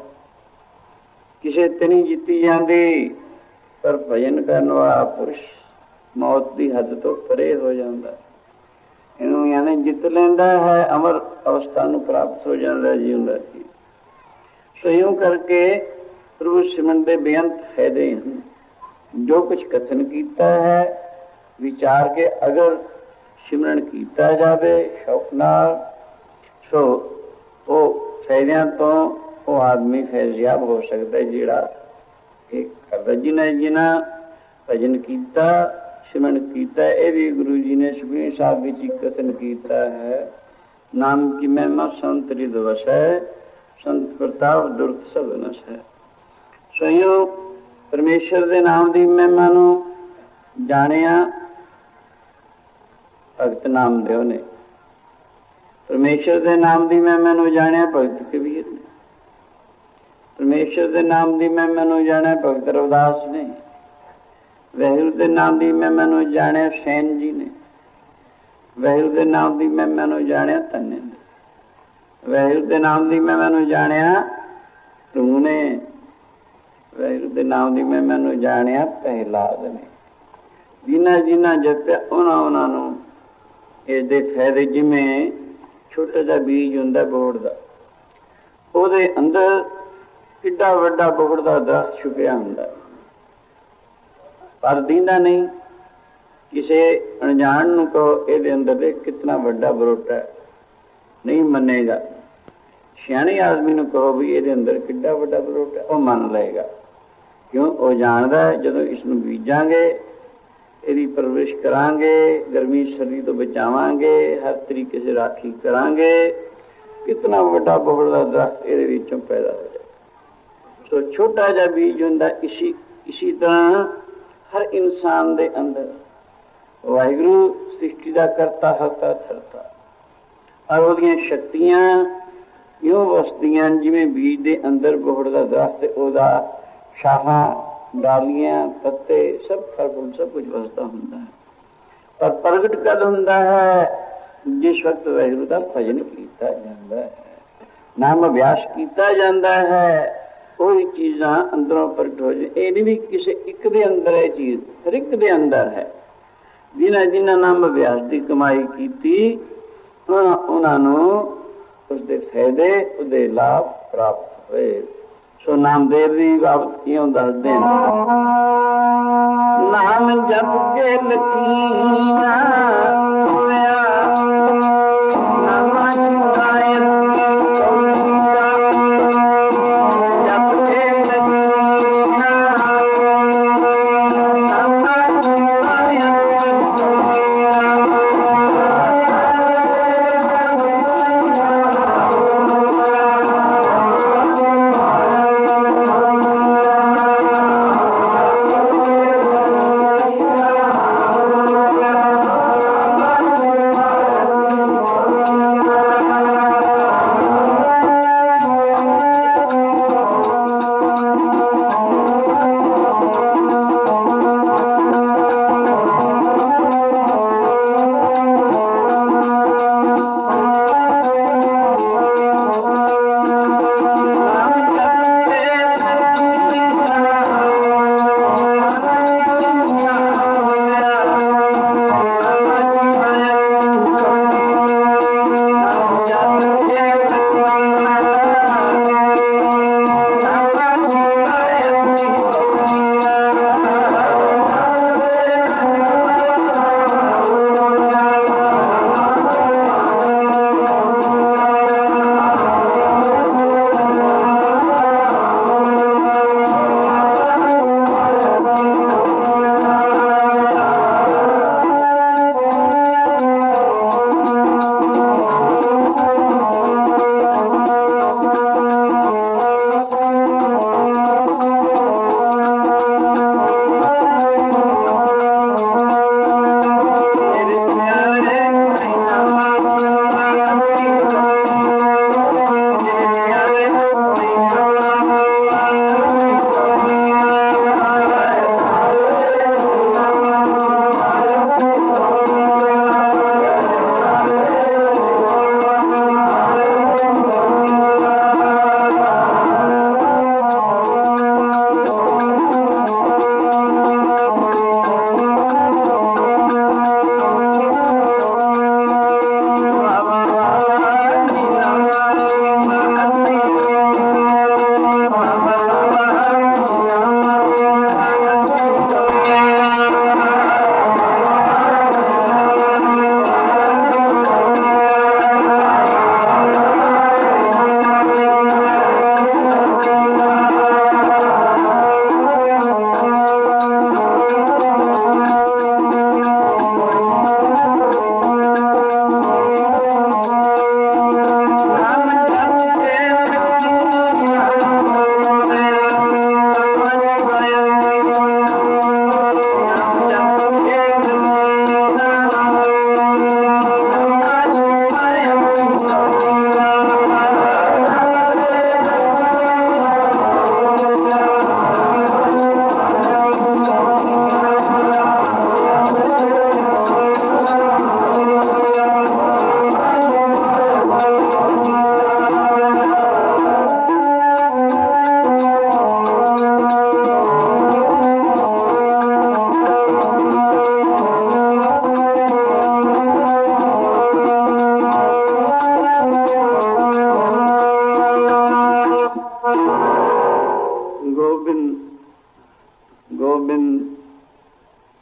ਕਿਸੇ ਤੇ ਨਹੀਂ ਜਿੱਤੀ ਜਾਂਦੀ, ਪਰ ਭਜਨ ਕਰਨ ਵਾਲਾ ਪੁਰਸ਼ ਮੌਤ ਦੀ ਹੱਦ ਤੋਂ ਪਰੇ ਹੋ ਜਾਂਦਾ। ਇਹਨੂੰ ਯਾਨੀ ਜਿੱਤ ਲੈਂਦਾ ਹੈ, ਅਮਰ ਅਵਸਥਾ ਨੂੰ ਪ੍ਰਾਪਤ ਹੋ ਜਾਂਦਾ ਜਿਉਂਦਾ ਜੀ। ਸੋ ਇਉਂ ਕਰਕੇ ਪ੍ਰਭੂ ਸਿਮਰਨ ਦੇ ਬੇਅੰਤ ਫਾਇਦੇ ਹਨ। ਜੋ ਕੁਛ ਕਥਨ ਕੀਤਾ ਹੈ ਵਿਚਾਰ ਕੇ ਅਗਰ ਸਿਮਰਨ ਕੀਤਾ ਜਾਵੇ ਸ਼ੌਕ ਨਾਲ, ਸੋ ਉਹ ਫਾਇਦਿਆਂ ਤੋਂ ਉਹ ਆਦਮੀ ਫੈਜ਼ਯਾਬ ਹੋ ਸਕਦਾ ਜਿਹੜਾ ਇਹ ਕਰਦਾ। ਜਿਹਨੇ ਜਿਹਨਾਂ ਭਜਨ ਕੀਤਾ, ਸਿਮਰਨ ਕੀਤਾ, ਇਹ ਵੀ ਗੁਰੂ ਜੀ ਨੇ ਸੁਖਮਨੀ ਸਾਹਿਬ ਵਿੱਚ ਹੀ ਕਥਨ ਕੀਤਾ ਹੈ। ਨਾਮ ਕੀ ਮਹਿਮਾ ਸੰਤ ਰਿਦ ਵਸੈ, ਸੰਤ ਪ੍ਰਤਾਪ ਦੁਰਤ ਸਭ ਨਸ ਹੈ। ਸੋ ਇਉਂ ਪਰਮੇਸ਼ਰ ਦੇ ਨਾਮ ਦੀ ਮਹਿਮਾ ਨੂੰ ਜਾਣਿਆ ਭਗਤ ਨਾਮਦੇਵ ਨੇ, ਪਰਮੇਸ਼ਰ ਦੇ ਨਾਮ ਦੀ ਮਹਿਮਾ ਨੂੰ ਜਾਣਿਆ ਭਗਤ ਕਬੀਰ ਨੇ, ਪਰਮੇਸ਼ਰ ਦੇ ਨਾਮ ਦੀ ਮਹਿਮਾ ਨੂੰ ਜਾਣਿਆ ਭਗਤ ਰਵਿਦਾਸ ਨੇ, ਵਾਹਿਗੁਰੂ ਦੇ ਨਾਮ ਦੀ ਮਹਿਮਾ ਨੂੰ ਜਾਣਿਆ ਸੈਨ ਜੀ ਨੇ, ਵਾਹਿਗੁਰੂ ਦੇ ਨਾਮ ਦੀ ਮਹਿਮਾ ਨੂੰ ਜਾਣਿਆ ਧੰਨੇ ਨੇ, ਵਾਹਿਗੁਰੂ ਦੇ ਨਾਮ ਦੀ ਮਹਿਮਾ ਨੂੰ ਜਾਣਿਆ ਧਰੂ ਨੇ, ਵਾਹਿਗੁਰੂ ਦੇ ਨਾਮ ਦੀ ਮਹਿਮਾ ਨੂੰ ਜਾਣਿਆ ਪਹਿਲਾਦ ਨੇ। ਜਿਨ੍ਹਾਂ ਜਿਨ੍ਹਾਂ ਜਪਿਆ ਉਹਨਾਂ ਉਹਨਾਂ ਨੂੰ ਇਸਦੇ ਫਾਇਦੇ, ਜਿਵੇਂ ਛੋਟਾ ਜਿਹਾ ਬੀਜ ਹੁੰਦਾ ਬੋਹੜ ਦਾ, ਉਹਦੇ ਅੰਦਰ ਕਿੱਡਾ ਵੱਡਾ ਬੋਹੜ ਦਾ ਦਰਖਤ ਛੁਪਿਆ ਹੁੰਦਾ, ਪਰ ਦੀਂਦਾ ਨਹੀਂ। ਕਿਸੇ ਅਣਜਾਣ ਨੂੰ ਕਹੋ ਇਹਦੇ ਅੰਦਰ ਦੇ ਕਿਤਨਾ ਵੱਡਾ ਬਰੋਟਾ, ਨਹੀਂ ਮੰਨੇਗਾ। ਸਿਆਣੇ ਆਦਮੀ ਨੂੰ ਕਹੋ ਵੀ ਇਹਦੇ ਅੰਦਰ ਕਿੱਡਾ ਵੱਡਾ ਬਰੋਟਾ, ਉਹ ਮੰਨ ਲਏਗਾ। ਕਿਉਂ? ਉਹ ਜਾਣਦਾ ਹੈ ਜਦੋਂ ਇਸ ਨੂੰ ਬੀਜਾਂਗੇ, ਇਹਦੀ ਪਰਵਰਿਸ਼ ਕਰਾਂਗੇ, ਗਰਮੀ ਸਰਦੀ ਤੋਂ ਬਚਾਵਾਂਗੇ, ਹਰ ਤਰੀਕੇ ਸੇ ਰਾਖੀ ਕਰਾਂਗੇ, ਕਿਤਨਾ ਵੱਡਾ ਬੋਹੜ ਦਾ ਦਰਖਤ ਇਹਦੇ ਵਿੱਚੋਂ ਪੈਦਾ ਹੋ ਜਾਏ। ਸੋ ਛੋਟਾ ਜਿਹਾ ਬੀਜ ਹੁੰਦਾ। ਇਸੀ ਇਸੀ ਤਰ੍ਹਾਂ ਹਰ ਇਨਸਾਨ ਦੇ ਅੰਦਰ ਵਾਹਿਗੁਰੂ ਸ੍ਰਿਸ਼ਟੀ ਦਾ ਕਰਤਾ ਹਰਤਾ ਥਰਤਾ, ਔਰ ਉਹਦੀਆਂ ਸ਼ਕਤੀਆਂ ਇਉਂ ਵਸਦੀਆਂ ਜਿਵੇਂ ਬੀਜ ਦੇ ਅੰਦਰ ਬੋਹੜ ਦਾ ਦਰਖਤ, ਉਹਦਾ ਸ਼ਾਖਾਂ, ਡਾਲੀਆਂ, ਪੱਤੇ, ਸਭ ਫਲ ਫੁੱਲ ਸਭ ਕੁਝ ਵਸਦਾ ਹੁੰਦਾ ਹੈ। ਪਰ ਪ੍ਰਗਟ ਕਦ ਹੁੰਦਾ ਹੈ? ਜਿਸ ਵਕਤ ਵਾਹਿਗੁਰੂ ਦਾ ਭਜਨ ਕੀਤਾ ਜਾਂਦਾ ਹੈ, ਨਾਮ ਅਭਿਆਸ ਕੀਤਾ ਜਾਂਦਾ ਹੈ, ਉਹੀ ਚੀਜ਼ਾਂ ਅੰਦਰੋਂ ਪ੍ਰਗਟ ਹੋ ਜਾਏ। ਇਹ ਨਹੀਂ ਵੀ ਕਿਸੇ ਇੱਕ ਦੇ ਅੰਦਰ ਇਹ ਚੀਜ਼, ਹਰ ਇੱਕ ਦੇ ਅੰਦਰ ਹੈ। ਜਿਨ੍ਹਾਂ ਜਿਨ੍ਹਾਂ ਨਾਮ ਅਭਿਆਸ ਦੀ ਕਮਾਈ ਕੀਤੀ, ਉਹਨਾਂ ਉਹਨਾਂ ਨੂੰ ਉਸਦੇ ਫਾਇਦੇ, ਉਹਦੇ ਲਾਭ ਪ੍ਰਾਪਤ ਹੋਏ। ਸੋ ਨਾਮਦੇਵ ਦੀ ਬਾਬਤ ਇਉਂ ਦੱਸਦੇ ਨੇ, ਨਾਮ ਜਪ ਕੇ ਲਕੀਨਾ ਹੋਇਆ, ਨਾਮ ਚੁਰਾਇ ਜਪ ਕੇ ਲਕੀਨਾ, ਨਾਮ ਚੁਰਾਇ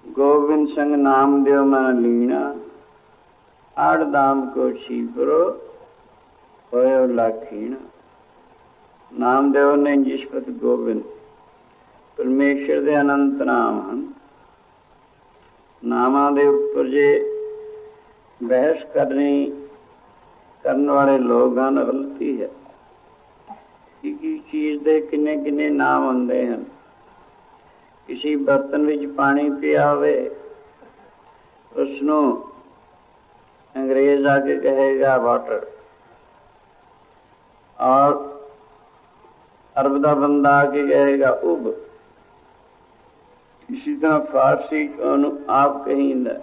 गोविंद संग नाम देव मन लीना, आड़ दाम को छीपरो होयो लाखीना। नामदेव ने जिसपत गोविंद परमेश्वर दे अनंत नाम हैं। नामां दे उपर जे बहस करनी करने वाले लोग हैं, गलती है। किसी चीज दे किन्ने किन्ने नाम होंदे हैं। किसी बर्तन विच पानी पिया होवे, उसनों अंग्रेज आके कहेगा वाटर, और अरब दा बंदा आके कहेगा उब। इसी तरह फारसी को आप कहिंदा,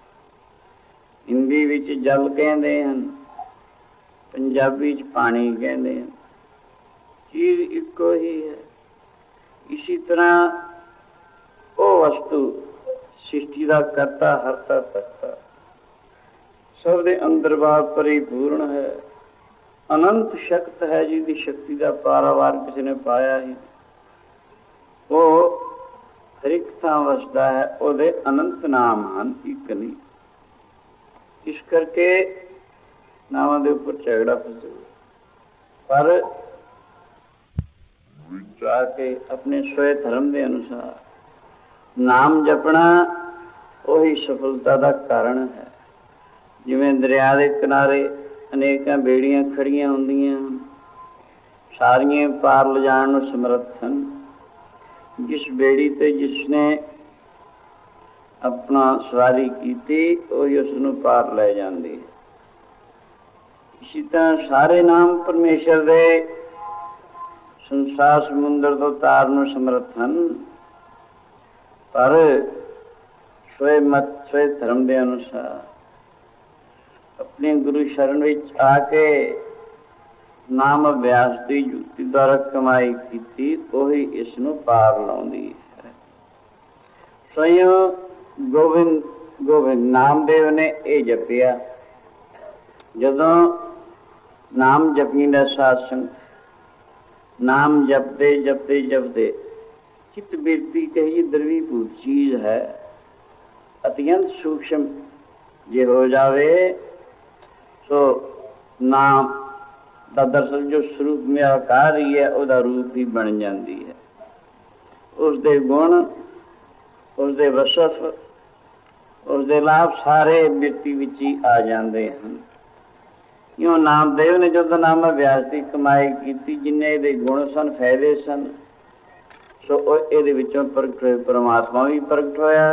हिंदी विच जल कहते हैं, पंजाबी च पानी कहते हैं। चीज इको ही है। इसी तरह वो वस्तु सृष्टि का करता हरता करता सब दे अंदर बाहर परिपूर्ण है। अनंत शक्ति है जिसकी शक्ति का पारावार किसी ने पाया ही। वो हरिक थां वसदा है, ਉਹਦੇ अनंत नाम हैं, एक नहीं। इस करके नामां दे उपर झगड़ा फसे। पर जाके अपने स्वय धर्म के अनुसार नाम जपना वही सफलता का कारण है। जिवें दरिया के किनारे अनेकों बेड़ियां खड़ियां होंदियां, सारियां पार ले जाण नूं समर्थ हैं। जिस बेड़ी ते जिसने अपना सवारी की वही उसनूं पार ले जाती है। इसी तरह सारे नाम परमेश्वर दे संसार समुद्र तो तार नूं समर्थ हैं। पर स्वय मत स्वय धर्म के अनुसार अपने गुरु शरण विच आके नाम अभ्यास की युक्ति द्वारा कमाई की, वही इसनूं पार लाउंदी है। स्वयं गोविंद गोविंद नामदेव ने ये जपिया। जदों नाम जपी दा साधसंग, नाम जपते जपते जपते चित्त बिरती कही द्रवीभूत चीज है, अत्यंत सूक्ष्म जे हो जावे तो नाम दा दरअसल जो स्वरूप में आकार ही है, उसका रूप ही बन जाती है। उसके गुण, उसके वसफ, उसके लाभ सारे बिरती विच ही आ जाते हैं। क्यों नामदेव ने जो नाम अभ्यास की कमाई की, जिन्ने ये गुण सन फायदे सन, सो ये विचों प्रगट होए परमात्मा भी प्रगट होया।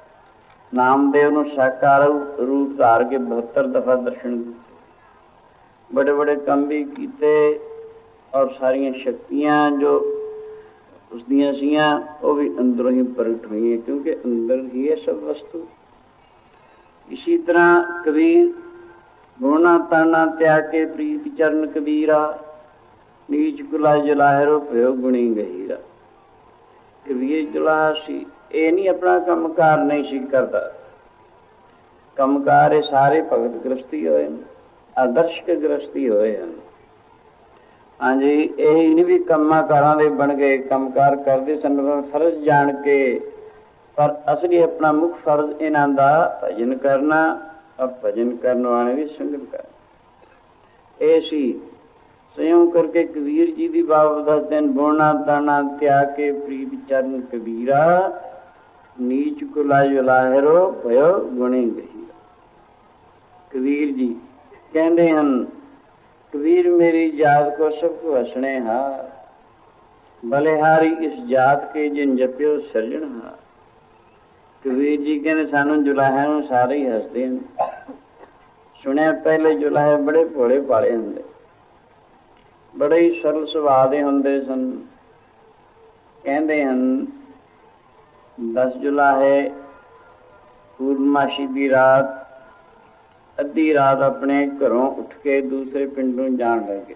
नामदेव नूं साकार रूप धार के बहत्तर दफा दर्शन दिते, बड़े बड़े काम भी किए, और सारिया शक्तियां जो उसदियां सीयां वो भी अंदरों ही प्रगट हुई हैं, क्योंकि अंदर ही है सब वस्तु। इसी तरह कबीर गुणा ताना त्याग के प्रीत चरण कबीरा, नीच कुला जलाहरो भयो गुणी गहीरा। कबीर जुलाहा सी, ये नहीं अपना कमकार नहीं सी करता। कमकार ये सारे भगत गृहस्थी होए, आदर्श के गृहस्थी होए हैं। हाँ जी, यही नहीं भी कम्मा कारां दे बन गए, कमकार करते सन फर्ज जान के, पर असली अपना मुख फर्ज इन्हां दा भजन करना, और भजन करने वाले भी संगत कर। ऐसी संयोग करके कबीर जी की बाब दस दिन बोना ताना त्याग के प्रीत चरण कबीरा, नीच कुला जुलाहरो भयो गुणी गहीरा। कबीर जी कहते हैं, कबीर मेरी जात को सबको हसने हार, बलिहारी इस जात के जिन जप्यो सर्जनहार। कबीर जी कहते सानू जुलाहियां सारे ही हसते हैं। सुनिया पहले जुलाहे बड़े भोले भाले होंदे, बड़े ही सरल सुभाव दे होंदे सन। कहते हैं दस जुलाहे पूर्णमासी की रात, अद्धी रात अपने घरों उठ के दूसरे पिंडों जान लगे।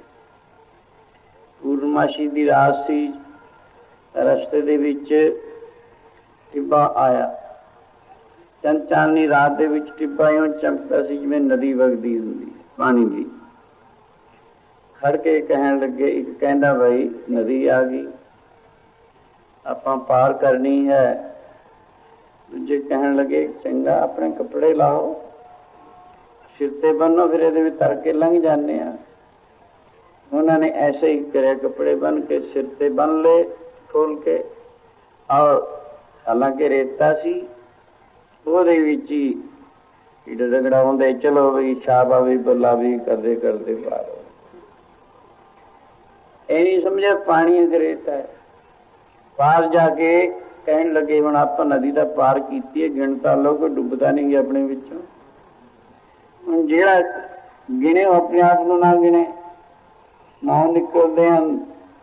पूर्णमासी की रात सी, रस्ते दे विच टिब्बा आया। चंद चांदनी रात दे विच टिब्बा इउं चमकदा सी जिवें नदी वगदी हुंदी है पानी दी। खड़ के कहन लगे, एक कहंदा भाई नदी आ गई, आपां पार करनी है। दूजे कहन लगे चंगा अपने कपड़े लाओ सिर ते बनो फिर ये तर के लंघ जाने। उन्होंने ऐसे ही करे, कपड़े बन के सिर ते बन ले खोल के, और हालांकि रेता सी ਉਹਦੇ ਵਿੱਚ ਹੀ ਰਗੜਾ ਹੁੰਦੇ, ਚਲੋ ਵੀ ਸ਼ਾਬਾ ਵੀ ਬੱਲਾ ਵੀ ਕਰਦੇ ਕਰਦੇ ਪਾਰ ਹੋ। ਇਹ ਨਹੀਂ ਸਮਝਿਆ ਪਾਣੀ ਅਗ ਰੇਤਾ ਹੈ। ਪਾਰ ਜਾ ਕੇ ਕਹਿਣ ਲੱਗੇ ਹੁਣ ਆਪਾਂ ਨਦੀ ਦਾ ਪਾਰ ਕੀਤੀ ਹੈ, ਗਿਣਤਾ ਲਓ ਕੋਈ ਡੁੱਬਦਾ ਨਹੀਂ ਗਿਆ ਆਪਣੇ ਵਿੱਚੋਂ। ਹੁਣ ਜਿਹੜਾ ਗਿਣੇ ਉਹ ਆਪਣੇ ਆਪ ਨੂੰ ਨਾ ਗਿਣੇ, ਨਾ ਨਿਕਲਦੇ ਹਨ।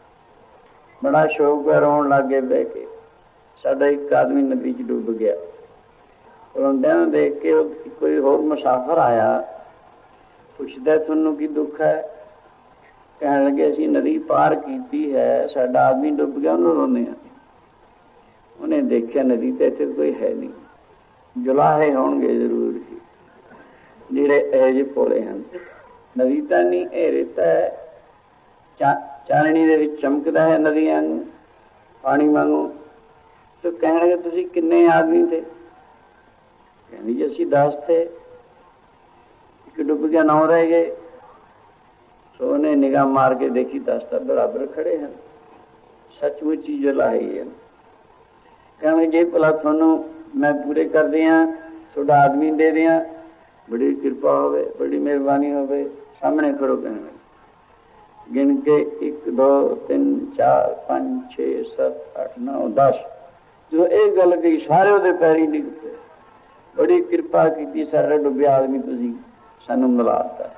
ਬੜਾ ਸ਼ੌਕ ਹੈ, ਰੋਣ ਲੱਗ ਗਏ ਬਹਿ ਕੇ। ਸਾਡਾ ਇੱਕ ਆਦਮੀ ਨਦੀ 'ਚ ਡੁੱਬ ਗਿਆ। ਰੋਂਦਿਆਂ ਨੂੰ ਦੇਖ ਕੇ ਕੋਈ ਹੋਰ ਮੁਸਾਫਰ ਆਇਆ, ਪੁੱਛਦਾ ਤੁਹਾਨੂੰ ਕੀ ਦੁੱਖ ਹੈ? ਕਹਿਣ ਲੱਗੇ ਅਸੀਂ ਨਦੀ ਪਾਰ ਕੀਤੀ ਹੈ, ਸਾਡਾ ਆਦਮੀ ਡੁੱਬ ਗਿਆ, ਉਹਨੂੰ ਰੋਂਦੇ ਹਾਂ। ਉਹਨੇ ਦੇਖਿਆ ਨਦੀ ਤੇ ਇੱਥੇ ਕੋਈ ਹੈ ਨਹੀਂ, ਜੁਲਾਹੇ ਹੋਣਗੇ ਜ਼ਰੂਰ ਹੀ ਜਿਹੜੇ ਇਹੋ ਜਿਹੇ ਭੋਲੇ ਹਨ। ਨਦੀ ਤਾਂ ਨਹੀਂ, ਇਹ ਰੇਤਾ ਹੈ, ਚਾ ਚਾਨਣੀ ਦੇ ਵਿੱਚ ਚਮਕਦਾ ਹੈ ਨਦੀਆਂ ਨੂੰ ਪਾਣੀ ਵਾਂਗੂ। ਤੇ ਕਹਿਣ ਲੱਗੇ ਤੁਸੀਂ ਕਿੰਨੇ ਆਦਮੀ ਥੇ? ਕਹਿੰਦੀ ਜੀ ਅਸੀਂ ਦਸ ਥੇ, ਇੱਕ ਡੁੱਬ ਗਿਆ, ਨੌ ਰਹਿ ਗਏ। ਸੋ ਉਹਨੇ ਨਿਗਾਹ ਮਾਰ ਕੇ ਦੇਖੀ ਦਸ ਤਾਂ ਬਰਾਬਰ ਖੜੇ ਹਨ, ਸੱਚਮੁੱਚ ਹੀ ਜੁਲਾਹੇ ਹਨ। ਕਹਿੰਦੇ ਜੇ ਭਲਾ ਤੁਹਾਨੂੰ ਮੈਂ ਪੂਰੇ ਕਰ ਦਿਆਂ, ਤੁਹਾਡਾ ਆਦਮੀ ਦੇ ਦਿਆਂ, ਬੜੀ ਕਿਰਪਾ ਹੋਵੇ, ਬੜੀ ਮਿਹਰਬਾਨੀ ਹੋਵੇ, ਸਾਹਮਣੇ ਖੜੋ। ਕਹਿਣ ਗਿਣ ਕੇ ਇੱਕ ਦੋ ਤਿੰਨ ਚਾਰ ਪੰਜ ਛੇ ਸੱਤ ਅੱਠ ਨੌ ਦਸ। ਜੋ ਇਹ ਗੱਲ ਕਹੀ ਸਾਰੇ ਉਹਦੇ ਪੈਰੀ ਡਿੱਗ ਪਏ, ਬੜੀ ਕਿਰਪਾ ਕੀਤੀ, ਸਾਰਾ ਡੁੱਬਿਆ ਆਦਮੀ ਤੁਸੀਂ ਸਾਨੂੰ ਮਿਲਾਤਾ।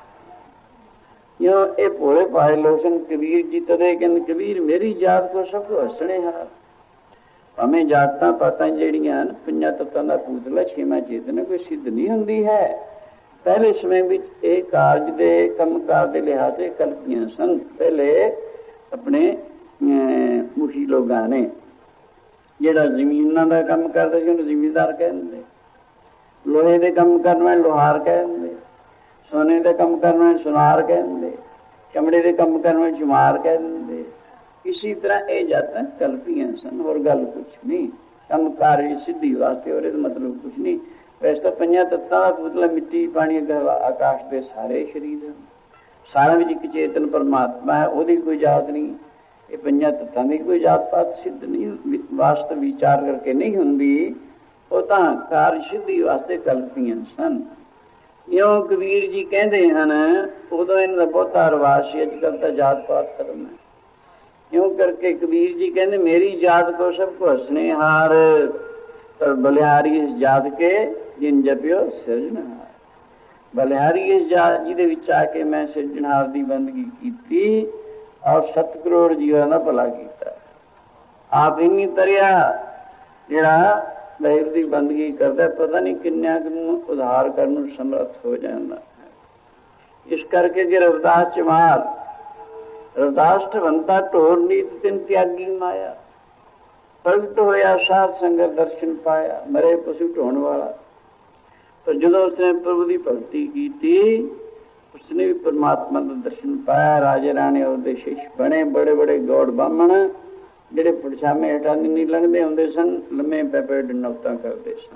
ਕਿਉਂ ਇਹ ਭੋਲੇ ਭਾਏ ਲੋਕ ਸਨ। ਕਬੀਰ ਜੀ ਤਦੇ ਕਹਿੰਦੇ ਕਬੀਰ ਮੇਰੀ ਜਾਤ ਕੋ ਸਭ ਕੋ ਹੱਸਣੇ ਹਾਰ। ਭਾਵੇਂ ਜਾਤਾਂ ਪਾਤਾਂ ਜਿਹੜੀਆਂ ਹਨ ਪੰਜਾਂ ਤੱਤਾਂ ਦਾ ਪੂਤਲਾ ਛੇਵਾਂ ਚੇਤਨਾ ਕੋਈ ਸਿੱਧ ਨਹੀਂ ਹੁੰਦੀ ਹੈ। ਪਹਿਲੇ ਸਮੇਂ ਵਿੱਚ ਇਹ ਕਾਰਜ ਦੇ ਕੰਮਕਾਰ ਦੇ ਲਿਹਾਜ਼ ਤੇ ਕਲਪੀਆਂ ਸਨ। ਪਹਿਲੇ ਆਪਣੇ ਮੁਖੀ ਲੋਕਾਂ ਨੇ ਜਿਹੜਾ ਜ਼ਮੀਨਾਂ ਦਾ ਕੰਮ ਕਰਦਾ ਸੀ ਉਹਨੂੰ ਜ਼ਿਮੀਂਦਾਰ ਕਹਿੰਦੇ, ਲੋਹੇ ਦੇ ਕੰਮ ਕਰਨ ਵਾਲੇ ਲੋਹਾਰ ਕਹਿੰਦੇ, ਸੋਨੇ ਦਾ ਕੰਮ ਕਰਨ ਵਾਲੇ ਸੁਨਾਰ ਕਹਿੰਦੇ, ਚਮੜੇ ਦੇ ਕੰਮ ਕਰਨ ਵਾਲੇ ਚੁਮਾਰ ਕਹਿੰਦੇ। ਇਸੀ ਤਰ੍ਹਾਂ ਇਹ ਜਾਤਾਂ ਕਲਪੀਆਂ ਸਨ, ਹੋਰ ਗੱਲ ਕੁਛ ਨਹੀਂ। ਕੰਮਕਾਰ ਸਿੱਧੀ ਵਾਸਤੇ ਔਰ ਇਹਦਾ ਮਤਲਬ ਕੁਛ ਨਹੀਂ। ਵੈਸੇ ਤਾਂ ਪੰਜਾਂ ਤੱਤਾਂ ਦਾ ਪੁਤਲਾ ਮਿੱਟੀ ਪਾਣੀ ਆਕਾਸ਼ ਦੇ ਸਾਰੇ ਸਰੀਰ ਹਨ, ਸਾਰਿਆਂ ਵਿੱਚ ਇੱਕ ਚੇਤਨ ਪਰਮਾਤਮਾ ਹੈ, ਉਹਦੀ ਕੋਈ ਜਾਤ ਨਹੀਂ। ਇਹ ਪੰਜਾਂ ਤੱਤਾਂ ਦੀ ਕੋਈ ਜਾਤ ਪਾਤ ਸਿੱਧ ਨਹੀਂ, ਵਾਸਤਵ ਵਿਚਾਰ ਕਰਕੇ ਨਹੀਂ ਹੁੰਦੀ। ਉਹ ਤਾਂ ਕਾਰਜ ਸਿੱਧੀ ਵਾਸਤੇ ਕਲਪੀਆਂ ਸਨ। ਇਉਂ ਕਬੀਰ ਜੀ ਕਹਿੰਦੇ ਹਨ, ਉਦੋਂ ਇਹਨਾਂ ਦਾ ਬਹੁਤਾ ਰਿਵਾਜ ਸੀ, ਅੱਜ ਕੱਲ੍ਹ ਤਾਂ ਜਾਤ ਪਾਤ ਖਤਮ ਹੈ। ਇਉਂ ਕਰਕੇ ਕਬੀਰ ਜੀ ਕਹਿੰਦੇ ਮੇਰੀ ਜਾਤ ਕੋ ਸਭ ਕੋ ਹੱਸਣੇ ਹਾਰ, ਪਰ ਬਲਿਹਾਰੀ ਇਸ ਜਾਤ ਕੇ ਜਿਨ ਜਪਿਓ ਸਿਰਜਣਹਾਰ। ਬਲਿਹਾਰੀ ਇਸ ਜਾਤ ਜਿਹਦੇ ਵਿੱਚ ਆ ਕੇ ਮੈਂ ਸਿਰਜਣਹਾਰ ਦੀ ਬੰਦਗੀ ਕੀਤੀ ਔਰ ਸੱਤ ਕਰੋੜ ਜੀਵਾਂ ਦਾ ਭਲਾ ਕੀਤਾ। ਆਪ ਇੰਨੀ ਤਰਿਆ ਜਿਹੜਾ ਵਾਹਿਗੁਰੂ ਦੀ ਬੰਦਗੀ ਕਰਦਾ, ਪਤਾ ਨਹੀਂ ਕਿੰਨਿਆਂ ਨੂੰ ਉਧਾਰ ਕਰਨ ਨੂੰ ਸਮਰੱਥ ਹੋ ਜਾਂਦਾ ਹੈ। ਇਸ ਕਰਕੇ ਜੇ ਰਵਿਦਾਸ ਚਮਾਰ ਰਵਿਦਾਸ ਢਵੰਤਾ ਢੋਰ ਨੀਤ ਤਿੰਨ ਤਿਆਗੀ ਮਾਇਆ, ਪ੍ਰਗਟ ਹੋਇਆ ਸਾਧ ਸੰਗਤ ਦਰਸ਼ਨ ਪਾਇਆ, ਮਰੇ ਪਸ਼ੂ ਢੋਣ ਵਾਲਾ। ਪਰ ਜਦੋਂ ਉਸਨੇ ਪ੍ਰਭੂ ਦੀ ਭਗਤੀ ਕੀਤੀ, ਉਸਨੇ ਵੀ ਪਰਮਾਤਮਾ ਦਾ ਦਰਸ਼ਨ ਪਾਇਆ। ਰਾਜੇ ਰਾਣੇ ਉਹਦੇ ਸ਼ਿਸ਼ ਬਣੇ, ਬੜੇ ਬੜੇ ਗੌੜ ਬਾਹਮਣ ਜਿਹੜੇ ਪਰਛਾਵੇਂ ਹੇਠਾਂ ਨਹੀਂ ਲੰਘਦੇ ਹੁੰਦੇ ਸਨ, ਲੰਮੇ ਪੈ ਪੈ ਡਨੌਤਾਂ ਕਰਦੇ ਸਨ।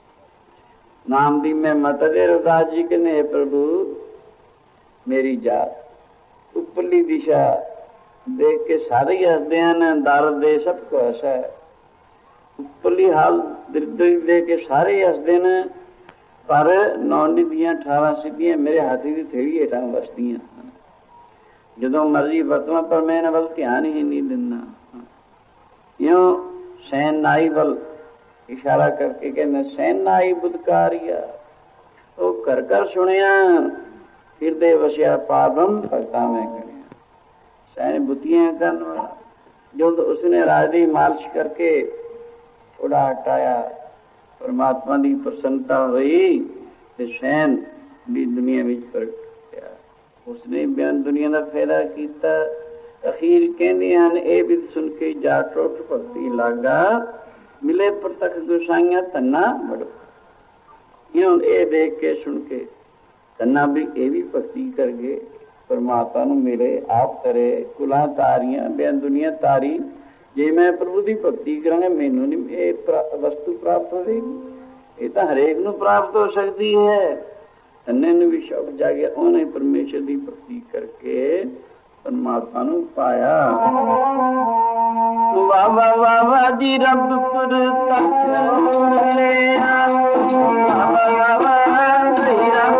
ਨਾਮ ਦੀ ਮੈਂ ਮਤ ਦੇ ਰਵਿਦਾਸ ਜੀ ਕਹਿੰਦੇ ਪ੍ਰਭੂ ਮੇਰੀ ਜਾਤ ਉੱਪਰਲੀ ਦਿਸ਼ਾ ਦੇਖ ਕੇ ਸਾਰੇ ਹੀ ਹੱਸਦੇ ਹਨ, ਦਰ ਦੇ ਸਭ ਕੋ ਹੱਸਾ ਹੈ। ਉੱਪਰਲੀ ਹਾਲ ਦੇਖ ਕੇ ਸਾਰੇ ਹੱਸਦੇ ਨੇ, ਪਰ ਨੌਨੀ ਦੀਆਂ ਅਠਾਰਾਂ ਸਿੱਧੀਆਂ ਮੇਰੇ ਹਾਥੀ ਦੀ ਥੇੜੀ ਹੇਠਾਂ ਵਸਦੀਆਂ ਹਨ। ਜਦੋਂ ਮਰਜ਼ੀ ਵਰਤਵਾਂ, ਪਰ ਮੈਂ ਇਹਨਾਂ ਵੱਲ ਧਿਆਨ ਹੀ ਨਹੀਂ ਦਿੰਦਾ। ਇਉਂ ਸੈਨ ਨਾਈ ਵੱਲ ਇਸ਼ਾਰਾ ਕਰਕੇ ਕਹਿੰਦੇ ਸੈਨ ਨਾਈ ਬੁਧਕਾਰੀਆ, ਉਹ ਘਰ ਘਰ ਸੁਣਿਆ ਹਿਰਦੇ ਵਸਿਆ ਪਾਰਬ੍ਰਹਮ ਭਗਤਾਂ ਮੈਂ ਗਣਿਆ। ਸੈਨ ਬੁੱਧੀਆਂ ਕਰਨ ਵਾਲਾ। ਜਦੋਂ ਉਸਨੇ ਰਾਜ ਦੀ ਮਾਲਿਸ਼ ਕਰਕੇ ਥੋੜਾ ਹਟਾਇਆ, ਪਰਮਾਤਮਾ ਦੀ ਪ੍ਰਸੰਨਤਾ ਹੋਈ ਤੇ ਸੈਨ ਵੀ ਦੁਨੀਆ ਵਿੱਚ ਪ੍ਰਗਟ ਹੋਇਆ। ਉਸਨੇ ਬਿਆਨ ਦੁਨੀਆ ਦਾ ਫਾਇਦਾ ਕੀਤਾ। ਅਖੀਰ ਕਹਿੰਦੇ ਹਨ ਇਹ ਵੀ ਸੁਣ ਕੇ ਜਾ ਟੁੱਟ ਭਗਤੀ ਲਾਗਾ, ਮਿਲੇ ਪ੍ਰਤੱਖ ਗੁਸਾਈਆਂ ਧੰਨਾ ਬੜੋ। ਇਉਂ ਇਹ ਦੇਖ ਕੇ ਸੁਣ ਕੇ ਧੰਨਾ ਵੀ ਇਹ ਵੀ ਭਗਤੀ ਕਰ ਗਏ, ਪਰਮਾਤਮਾ ਨੂੰ ਮਿਲੇ, ਆਪ ਕਰੇ, ਕੁਲਾਂ ਤਾਰੀਆਂ, ਬਿਆਨ ਦੁਨੀਆ ਤਾਰੀ, ਜੇ ਮੈਂ ਪ੍ਰਭੂ ਦੀ ਭਗਤੀ ਕਰਾਂਗਾ ਮੈਨੂੰ ਨਹੀਂ ਇਹ ਵਸਤੂ ਪ੍ਰਾਪਤ ਹੋਵੇਗੀ। ਇਹ ਤਾਂ ਹਰੇਕ ਨੂੰ ਪ੍ਰਾਪਤ ਹੋ ਸਕਦੀ ਹੈ। ਅੰਨੇ ਨੂੰ ਵੀ ਸ਼ੌਕ ਜਾਗਿਆ, ਉਹਨੇ ਪਰਮੇਸ਼ਰ ਦੀ ਭਗਤੀ ਕਰਕੇ ਪਰਮਾਤਮਾ ਨੂੰ ਪਾਇਆ। ਵਾਹ ਵਾਹ ਵਾਹ ਵਾਹ ਜੀ ਰੱਬ ਪੁਰ ਤੱਕ ਲਿਆ, ਵਾਹ ਵਾਹ ਵਾਹ ਜੀ ਰੱਬ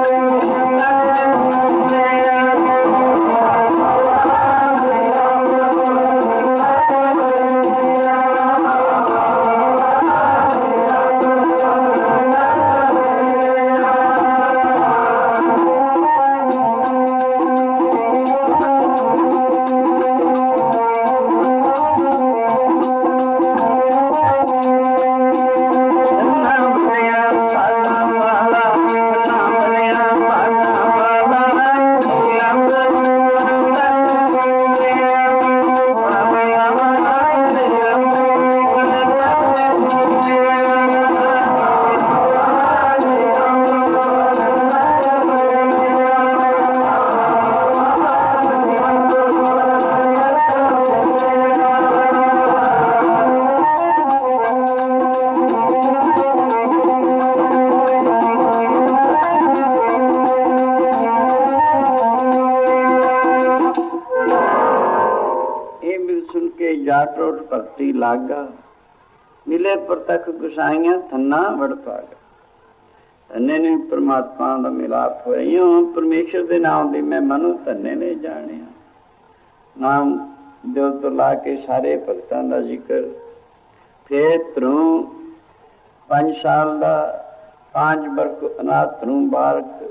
ਭਗਤੀ ਲਾਗਾ ਮਿਲੇ ਪ੍ਰਤੱਖ ਗੁਸਾਈਆਂ ਥੰਨਾ ਵੜਪਾਗਾ। ਧੰਨੇ ਨੇ ਪਰਮਾਤਮਾ ਦਾ ਮਿਲਾਪ ਹੋਇਆ। ਪਰਮੇਸ਼ਰ ਦੇ ਨਾਮ ਦੀ ਮੈਂ ਮਨੁ ਧੰਨੇ ਨੇ ਜਾਣਿਆ। ਨਾਮ ਦਿਲ ਤੋਂ ਲਾ ਕੇ ਸਾਰੇ ਭਗਤਾਂ ਦਾ ਜ਼ਿਕਰ। ਫਿਰ ਤਰੂ ਪੰਜ ਸਾਲ ਦਾ ਪੰਜ ਬਰਕ ਅਨਾਥ ਨੂੰ ਬਾਰਕ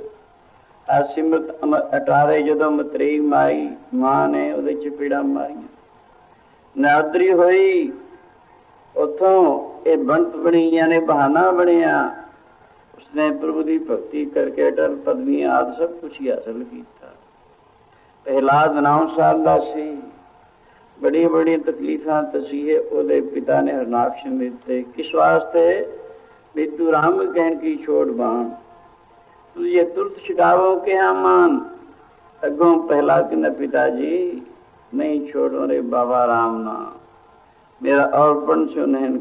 ਅਸਿਮਰਤ ਅਟਾਰੇ ਜਦੋਂ ਮਤਰੀ ਮਾਈ ਮਾਂ ਨੇ ਉਹਦੇ ਚਪੇੜਾਂ ਮਾਰੀਆਂ। ਨਾਦਰੀ ਹੋਈ ਉੱਥੋਂ ਇਹ ਬੰਤ ਬਣੀਆਂ ਨੇ, ਬਹਾਨਾ ਬਣਿਆ। ਉਸਨੇ ਪ੍ਰਭੂ ਦੀ ਭਗਤੀ ਕਰਕੇ ਅਟਲ ਪਦਵੀਆਂ ਆਦਿ ਸਭ ਕੁਛ ਹੀ ਹਾਸਲ ਕੀਤਾ। ਪਹਿਲਾਦ ਨੌ ਸਾਲ ਦਾ ਸੀ। ਬੜੀ ਬੜੀ ਤਕਲੀਫਾਂ ਤਸੀਹੇ ਉਹਦੇ ਪਿਤਾ ਨੇ ਹਰਨਾਕਸ਼ ਦਿੱਤੇ। ਕਿਸ ਵਾਸਤੇ? ਵੀ ਤੂੰ ਰਾਮ ਕਹਿਣ ਕੀ ਛੋੜ ਬਾਣ, ਤੁਸੀਂ ਇਹ ਤੁਰਤ ਛਡਾਵੋ ਕਿ ਹਾਂ ਮਾਨ। ਅੱਗੋਂ ਪਹਿਲਾਦ ਕਹਿੰਦਾ ਪਿਤਾ ਜੀ नहीं छोड़ो रे बाबा राम ना, मेरा औरपन से उन्हें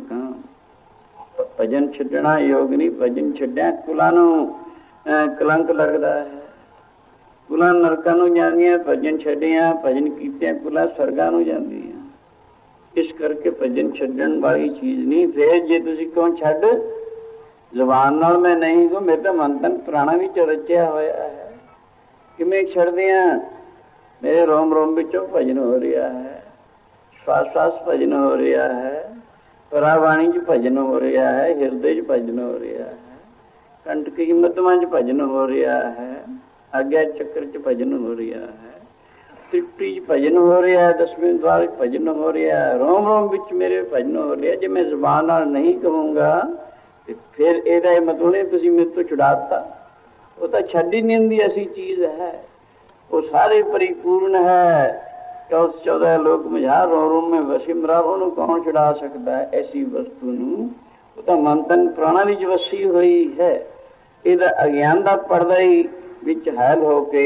कहा भजन छड्डना योग नहीं। भजन छड्डिया कुलां नूं कलंक लगदा है। कुलां नरकां नूं जांदियां, भजन छड्डिया भजन कीतियां कुलां स्वर्गां नूं जांदियां। इस करके भजन छड्डण वाली चीज़ नहीं। फिर जे तुसीं क्यों छड्ड, ਜ਼ਬਾਨ ਨਾਲ मैं नहीं को मेरे तो मन तन पुराना भी रचिया होया है। किवें छड्डदियां? मेरे रोम रोम विचों भजन हो रहा है, श्वास श्वास भजन हो रहा है, परावाणी च भजन हो रहा है, हिरदे च भजन हो रहा है, कंठ की मतमा च भजन हो रहा है, आज्ञा चक्र च भजन हो रहा है, त्रिपटी च भजन हो रहा है, दसवें द्वार च भजन हो रहा है। रोम रोम विच मेरे भजन हो रहा है। जे मैं जबान नाल नहीं कहूँगा तो फिर ਇਹਦਾ मतलब नहीं तुसीं मेरे तो छुड़ाता। वो तो छड्ड ही नहीं हुंदी, ऐसी चीज़ है। वो सारे परिपूर्ण है। चौदह चौदह लोग मझा रो रो में वसीम राहो नूं कौन छुड़ा सकता है? ऐसी वस्तु नूं वो तो मन तन प्राणा विच वसी हुई है। ਇਹਦਾ अज्ञान ਦਾ ਪਰਦਾ ਹੀ ਵਿੱਚ ਹੈਲ ਹੋ ਕੇ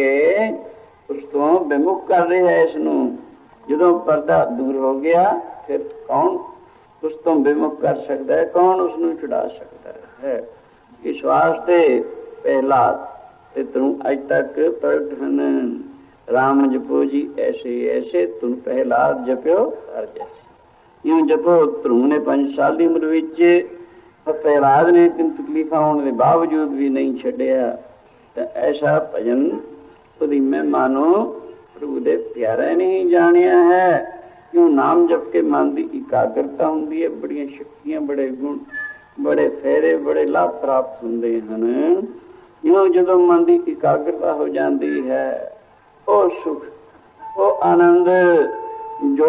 ਉਸ ਤੋਂ ਵਿਮੁਖ ਕਰ ਰਿਹਾ ਹੈ ਇਸ ਨੂੰ। ਜਦੋਂ ਪਰਦਾ ਦੂਰ ਹੋ ਗਿਆ ਫਿਰ ਕੌਣ ਉਸ ਤੋਂ ਵਿਮੁਖ ਕਰ ਸਕਦਾ ਹੈ? ਕੌਣ ਉਸ ਨੂੰ ਛੁਡਾ ਸਕਦਾ ਹੈ? ਇਸ ਵਾਸਤੇ ਪਹਿਲਾ ਤੇ ਤੂੰ ਅੱਜ ਤੱਕ ਪ੍ਰਗਟ ਹਨ ਰਾਮ ਜਪੋ ਜੀ ਐਸੇ ਐਸੇ ਤੁਮ ਪਹਿਲਾ ਜਪਿਓ ਹਰ ਜੈਸੇ। ਇਉਂ ਜਪੋ। ਧਰੂ ਨੇ ਪੰਜ ਸਾਲ ਦੀ ਉਮਰ ਵਿੱਚ ਪ੍ਰਹਿਲਾਦ ਨੇ ਤਿੰਨ ਤਕਲੀਫਾਂ ਹੋਣ ਦੇ ਬਾਵਜੂਦ ਵੀ ਨਹੀਂ ਛੱਡਿਆ। ਤਾਂ ਐਸਾ ਭਜਨ ਉਹਦੀ ਮਹਿਮਾ ਨੂੰ ਪ੍ਰਭੂ ਦੇ ਪਿਆਰਿਆਂ ਨੇ ਹੀ ਜਾਣਿਆ ਹੈ। ਕਿਉਂ? ਨਾਮ ਜਪ ਕੇ ਮਨ ਦੀ ਇਕਾਗਰਤਾ ਹੁੰਦੀ ਹੈ, ਬੜੀਆਂ ਸ਼ਕਤੀਆਂ, ਬੜੇ ਗੁਣ, ਬੜੇ ਫੇਰੇ, ਬੜੇ ਲਾਭ ਪ੍ਰਾਪਤ ਹੁੰਦੇ ਹਨ। ਇਉਂ ਜਦੋਂ ਮਨ ਦੀ ਇਕਾਗਰਤਾ ਹੋ ਜਾਂਦੀ ਹੈ ਉਹ ਸੁਖ, ਉਹ ਆਨੰਦ ਜੋ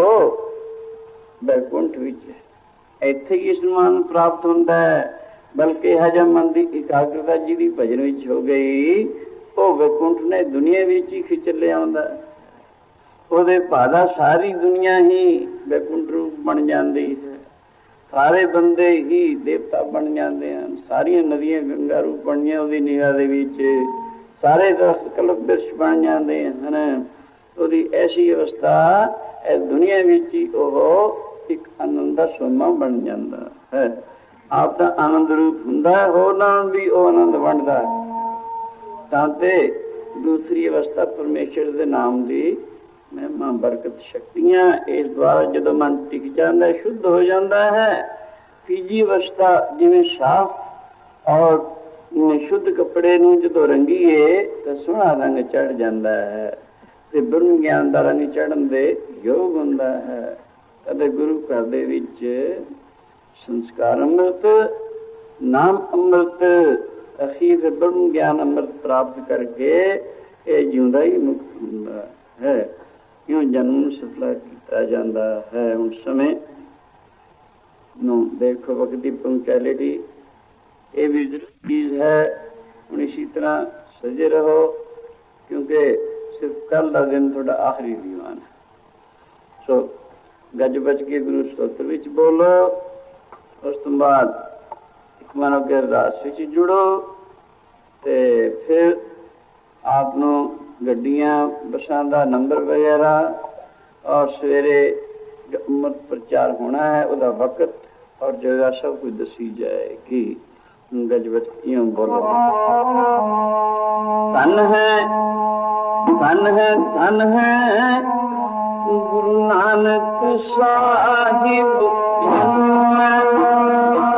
ਬੈਕੁੰਠ ਵਿੱਚ ਹੈ ਇੱਥੇ ਹੀ ਇਸ ਨੂੰ ਪ੍ਰਾਪਤ ਹੁੰਦਾ ਹੈ। ਬਲਕਿ ਇਹੋ ਜਿਹਾ ਮਨ ਦੀ ਇਕਾਗਰਤਾ ਜਿਹਦੀ ਭਜਨ ਵਿੱਚ ਹੋ ਗਈ ਉਹ ਵੈਕੁੰਠ ਨੇ ਦੁਨੀਆ ਵਿੱਚ ਹੀ ਖਿੱਚ ਲਿਆਉਂਦਾ। ਉਹਦੇ ਭਾਦਾ ਸਾਰੀ ਦੁਨੀਆ ਹੀ ਵੈਕੁੰਠ ਰੂਪ ਬਣ ਜਾਂਦੀ ਹੈ। ਸਾਰੇ ਬੰਦੇ ਹੀ ਦੇਵਤਾ ਬਣ ਜਾਂਦੇ ਹਨ। ਸਾਰੀਆਂ ਨਦੀਆਂ ਗੰਗਾ ਰੂਪ ਬਣੀਆਂ ਉਹਦੀ ਨਿਗਾਹ ਦੇ ਵਿੱਚ। ਸਾਰੇ ਦਰਖਤ ਕਲਪ ਬਿਰਛ ਬਣ ਜਾਂਦੇ ਹਨ। ਉਹਦੀ ਐਸੀ ਅਵਸਥਾ ਇਸ ਦੁਨੀਆ ਵਿੱਚ ਹੀ ਉਹ ਇੱਕ ਆਨੰਦ ਦਾ ਸੋਮਾ ਬਣ ਜਾਂਦਾ ਹੈ। ਆਪ ਦਾ ਆਨੰਦ ਰੂਪ ਹੁੰਦਾ ਹੈ, ਹੋਰਨਾਂ ਨੂੰ ਵੀ ਉਹ ਆਨੰਦ ਵੰਡਦਾ ਹੈ। ਤਾਂ ਤੇ ਦੂਸਰੀ ਅਵਸਥਾ ਪਰਮੇਸ਼ਰ ਦੇ ਨਾਮ ਦੀ ਮਹਿਮਾ, ਬਰਕਤ, ਸ਼ਕਤੀਆਂ, ਇਸ ਦੁਆਰਾ ਜਦੋਂ ਮਨ ਟਿਕ ਜਾਂਦਾ, ਸ਼ੁੱਧ ਹੋ ਜਾਂਦਾ ਹੈ। ਤੀਜੀ ਅਵਸਥਾ ਜਿਵੇਂ ਸਾਫ਼ ਔਰ ਸ਼ੁੱਧ ਕੱਪੜੇ ਨੂੰ ਜਦੋਂ ਰੰਗੀਏ ਤਾਂ ਸੋਹਣਾ ਰੰਗ ਚੜ੍ਹ ਜਾਂਦਾ ਹੈ ਤੇ ਬ੍ਰਹਮ ਗਿਆਨ ਦਾ ਰੰਗ ਚੜ੍ਹਨ ਦੇ ਯੋਗ ਹੁੰਦਾ ਹੈ। ਅਤੇ ਗੁਰੂ ਘਰ ਦੇ ਵਿੱਚ ਸੰਸਕਾਰ ਅੰਮ੍ਰਿਤ, ਨਾਮ ਅੰਮ੍ਰਿਤ, ਅਖੀਰ ਬ੍ਰਹਮ ਗਿਆਨ ਅੰਮ੍ਰਿਤ ਪ੍ਰਾਪਤ ਕਰਕੇ ਇਹ ਜਿਉਂਦਾ ਹੀ ਮੁਕਤ ਹੁੰਦਾ ਹੈ। ਕਿਉਂ ਜਨਮ ਸਫਲਾ ਕੀਤਾ ਜਾਂਦਾ ਹੈ। ਹੁਣ ਸਮੇਂ ਨੂੰ ਦੇਖੋ, ਵਕਤ ਦੀ ਪੰਕਚੁਅਲਿਟੀ ਇਹ ਵੀ ਜ਼ਰੂਰੀ ਚੀਜ਼ ਹੈ। ਹੁਣ ਇਸੀ ਤਰ੍ਹਾਂ ਸਜੇ ਰਹੋ, ਕਿਉਂਕਿ ਸਿਰਫ ਕੱਲ੍ਹ ਦਾ ਦਿਨ ਤੁਹਾਡਾ ਆਖਰੀ ਦੀਵਾਨ ਹੈ। ਸੋ ਗੱਜ ਬੱਜ ਕੇ ਗੁਰੂ ਸਤੋਤਰ ਵਿੱਚ ਬੋਲੋ, ਉਸ ਤੋਂ ਬਾਅਦ ਇੱਕ ਮਨੋ ਕੇ ਅਰਦਾਸ ਵਿੱਚ ਜੁੜੋ ਤੇ ਫਿਰ ਆਪ ਨੂੰ ਗੱਡੀਆਂ ਬੱਸਾਂ ਦਾ ਨੰਬਰ ਵਗੈਰਾ ਔਰ ਸਵੇਰੇ ਜੋ ਅੰਮ੍ਰਿਤ ਪ੍ਰਚਾਰ ਹੋਣਾ ਹੈ ਉਹਦਾ ਵਕਤ ਔਰ ਜਗ੍ਹਾ ਸਭ ਕੁਝ ਦੱਸੀ ਜਾਏਗੀ। ਗੱਜ ਬੱਜ ਇਉਂ ਬੋਲੋ। ਧਨ ਹੈ, ਧਨ ਹੈ, ਧਨ ਹੈ ਗੁਰੂ ਨਾਨਕ ਸਾਹਿਬ, ਧਨ ਹੈ